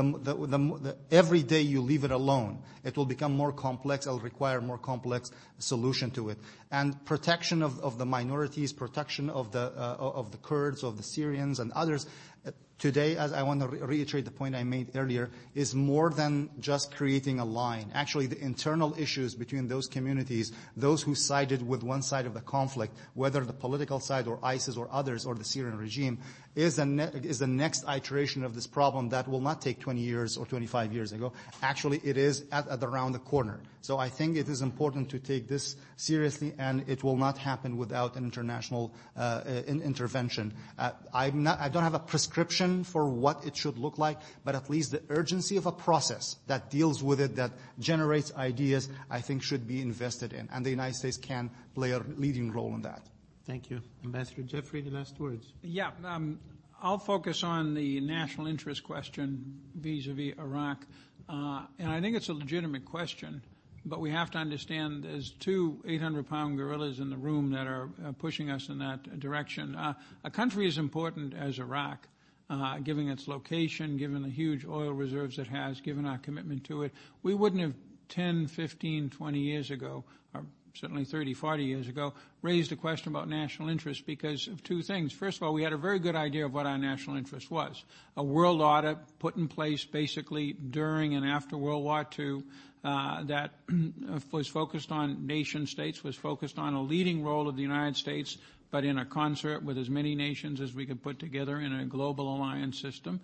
Every day you leave it alone, it will become more complex. It'll require more complex solution to it. And protection of the minorities, protection of the Kurds, of the Syrians and others, today, as I want to reiterate the point I made earlier, is more than just creating a line. Actually, the internal issues between those communities, those who sided with one side of the conflict, whether the political side or ISIS or others or the Syrian regime, is the next iteration of this problem that will not take 20 years or 25 years ago. Actually, it is at around the corner. So I think it is important to take this seriously, and it will not happen without an international intervention. I don't have a prescription for what it should look like, but at least the urgency of a process that deals with it, that generates ideas, I think should be invested in. And the United States can play a leading role in that. Thank you. Ambassador Jeffrey, the last words. Yeah, I'll focus on the national interest question vis-a-vis Iraq. And I think it's a legitimate question, but we have to understand there's two 800-pound gorillas in the room that are pushing us in that direction. A country as important as Iraq, given its location, given the huge oil reserves it has, given our commitment to it, we wouldn't have 10, 15, 20 years ago, or certainly 30, 40 years ago, raised a question about national interest because of two things. First of all, we had a very good idea of what our national interest was. A world order put in place basically during and after World War II that was focused on nation states, was focused on a leading role of the United States, but in a concert with as many nations as we could put together in a global alliance system,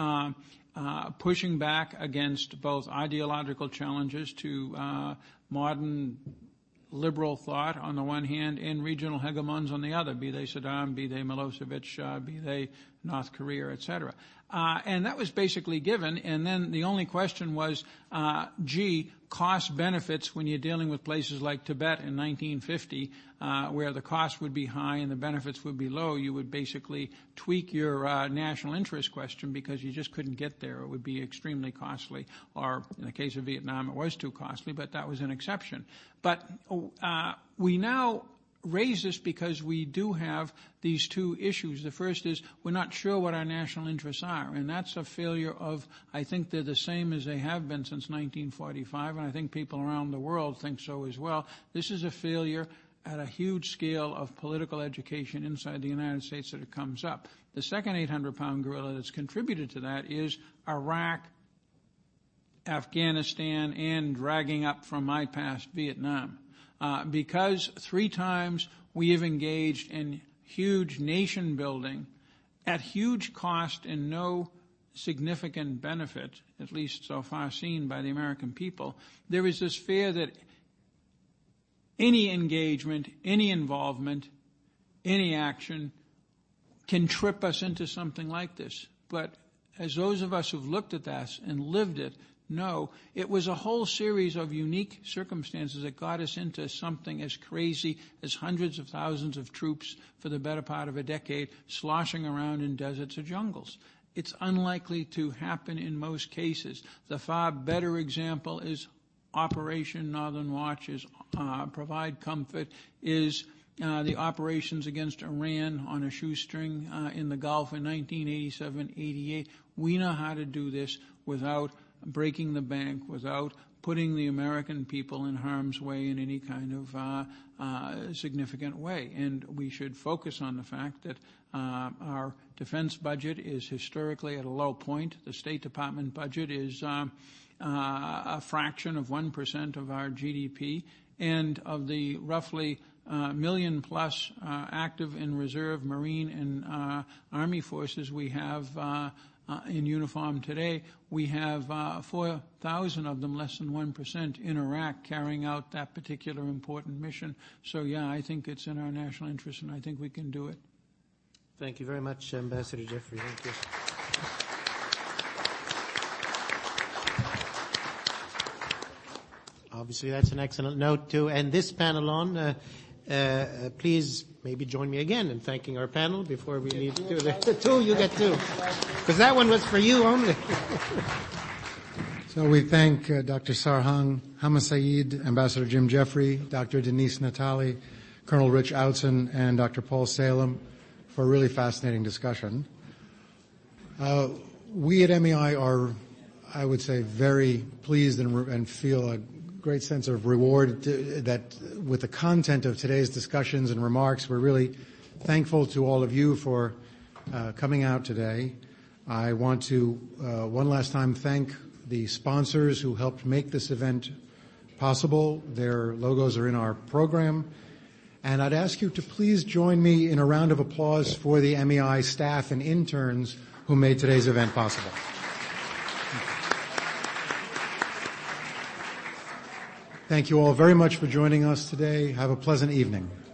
pushing back against both ideological challenges to modern liberal thought on the one hand and regional hegemons on the other, be they Saddam, be they Milosevic, be they North Korea, etc. And that was basically given, and then the only question was, cost benefits when you're dealing with places like Tibet in 1950, where the cost would be high and the benefits would be low. You would basically tweak your national interest question because you just couldn't get there. It would be extremely costly, or in the case of Vietnam, it was too costly, but that was an exception. But we now raise this because we do have these two issues. The first is we're not sure what our national interests are, and that's a failure of, I think they're the same as they have been since 1945, and I think people around the world think so as well. This is a failure at a huge scale of political education inside the United States that it comes up. The second 800-pound gorilla that's contributed to that is Iraq, Afghanistan, and dragging up from my past Vietnam. Because 3 times we have engaged in huge nation building at huge cost and no significant benefit, at least so far seen by the American people, there is this fear that any engagement, any involvement, any action can trip us into something like this. But as those of us who've looked at this and lived it No, it was a whole series of unique circumstances that got us into something as crazy as hundreds of thousands of troops for the better part of a decade sloshing around in deserts or jungles. It's unlikely to happen in most cases. The far better example is Operation Northern Watch, is Provide Comfort, is the operations against Iran on a shoestring in the Gulf in 1987-88. We know how to do this without breaking the bank, without putting the American people in harm's way in any kind of significant way. And we should focus on the fact that our defense budget is historically at a low point. The State Department budget is a fraction of 1% of our GDP. And of the roughly million plus active and reserve Marine and Army forces we have in uniform today, we have 4,000 of them, less than 1%, in Iraq carrying out that particular important mission. So, yeah, I think it's in our national interest, and I think we can do it. Thank you very much, Ambassador Jeffrey. Thank you. Obviously, that's an excellent note to end this panel on. Please maybe join me again in thanking our panel before we leave. Two, you get two. Because that one was for you only. So we thank Dr. Sarhang Hamasaeed, Ambassador Jim Jeffrey, Dr. Denise Natali, Colonel Rich Outzen, and Dr. Paul Salem for a really fascinating discussion. We at MEI are, I would say, very pleased and feel a great sense of reward that with the content of today's discussions and remarks, we're really thankful to all of you for coming out today. I want to one last time thank the sponsors who helped make this event possible. Their logos are in our program. And I'd ask you to please join me in a round of applause for the MEI staff and interns who made today's event possible. Thank you all very much for joining us today. Have a pleasant evening.